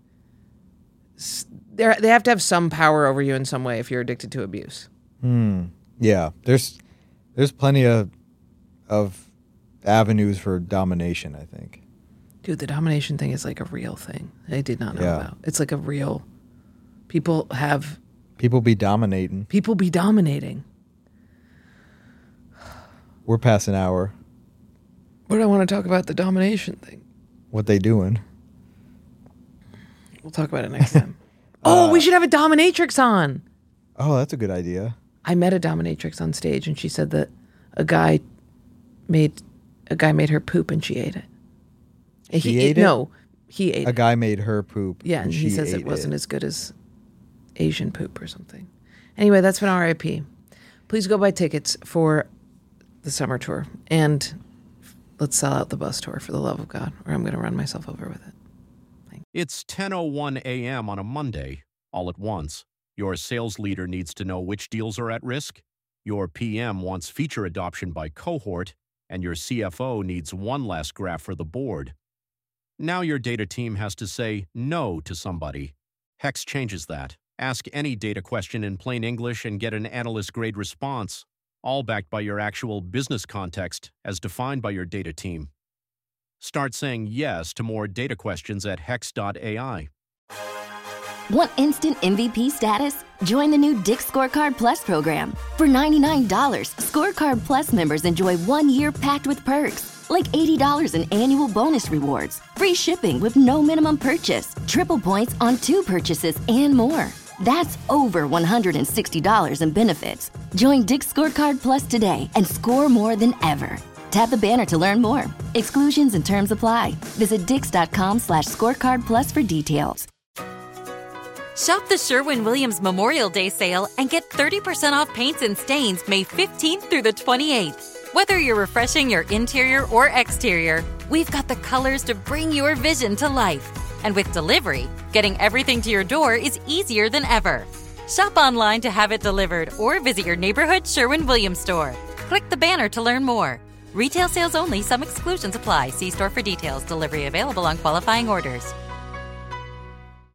they have to have some power over you in some way if you're addicted to abuse. Yeah, there's plenty of avenues for domination, I think. Dude, the domination thing is a real thing. I did not know about. It's a real. People be dominating. People be dominating. We're past an hour. What do I want to talk about the domination thing? What they doing? We'll talk about it next time. We should have a dominatrix on. Oh, that's a good idea. I met a dominatrix on stage, and she said that a guy made her poop and she ate it. He ate it? No, he ate it. A guy made her poop. Yeah, and he says it wasn't as good as Asian poop or something. Anyway, that's been RIP. Please go buy tickets for the summer tour, and let's sell out the bus tour, for the love of God, or I'm going to run myself over with it. Thanks. It's 10:01 a.m. on a Monday, all at once. Your sales leader needs to know which deals are at risk. Your PM wants feature adoption by cohort, and your CFO needs one last graph for the board. Now your data team has to say no to somebody. Hex changes that. Ask any data question in plain English and get an analyst-grade response, all backed by your actual business context as defined by your data team. Start saying yes to more data questions at hex.ai. Want instant MVP status? Join the new Dick's Scorecard Plus program. For $99, Scorecard Plus members enjoy 1 year packed with perks, like $80 in annual bonus rewards, free shipping with no minimum purchase, triple points on 2 purchases, and more. That's over $160 in benefits. Join Dick's Scorecard Plus today and score more than ever. Tap the banner to learn more. Exclusions and terms apply. Visit dix.com/scorecard plus for details. Shop the Sherwin-Williams Memorial Day sale and get 30% off paints and stains May 15th through the 28th. Whether you're refreshing your interior or exterior, we've got the colors to bring your vision to life. And with delivery, getting everything to your door is easier than ever. Shop online to have it delivered or visit your neighborhood Sherwin-Williams store. Click the banner to learn more. Retail sales only. Some exclusions apply. See store for details. Delivery available on qualifying orders.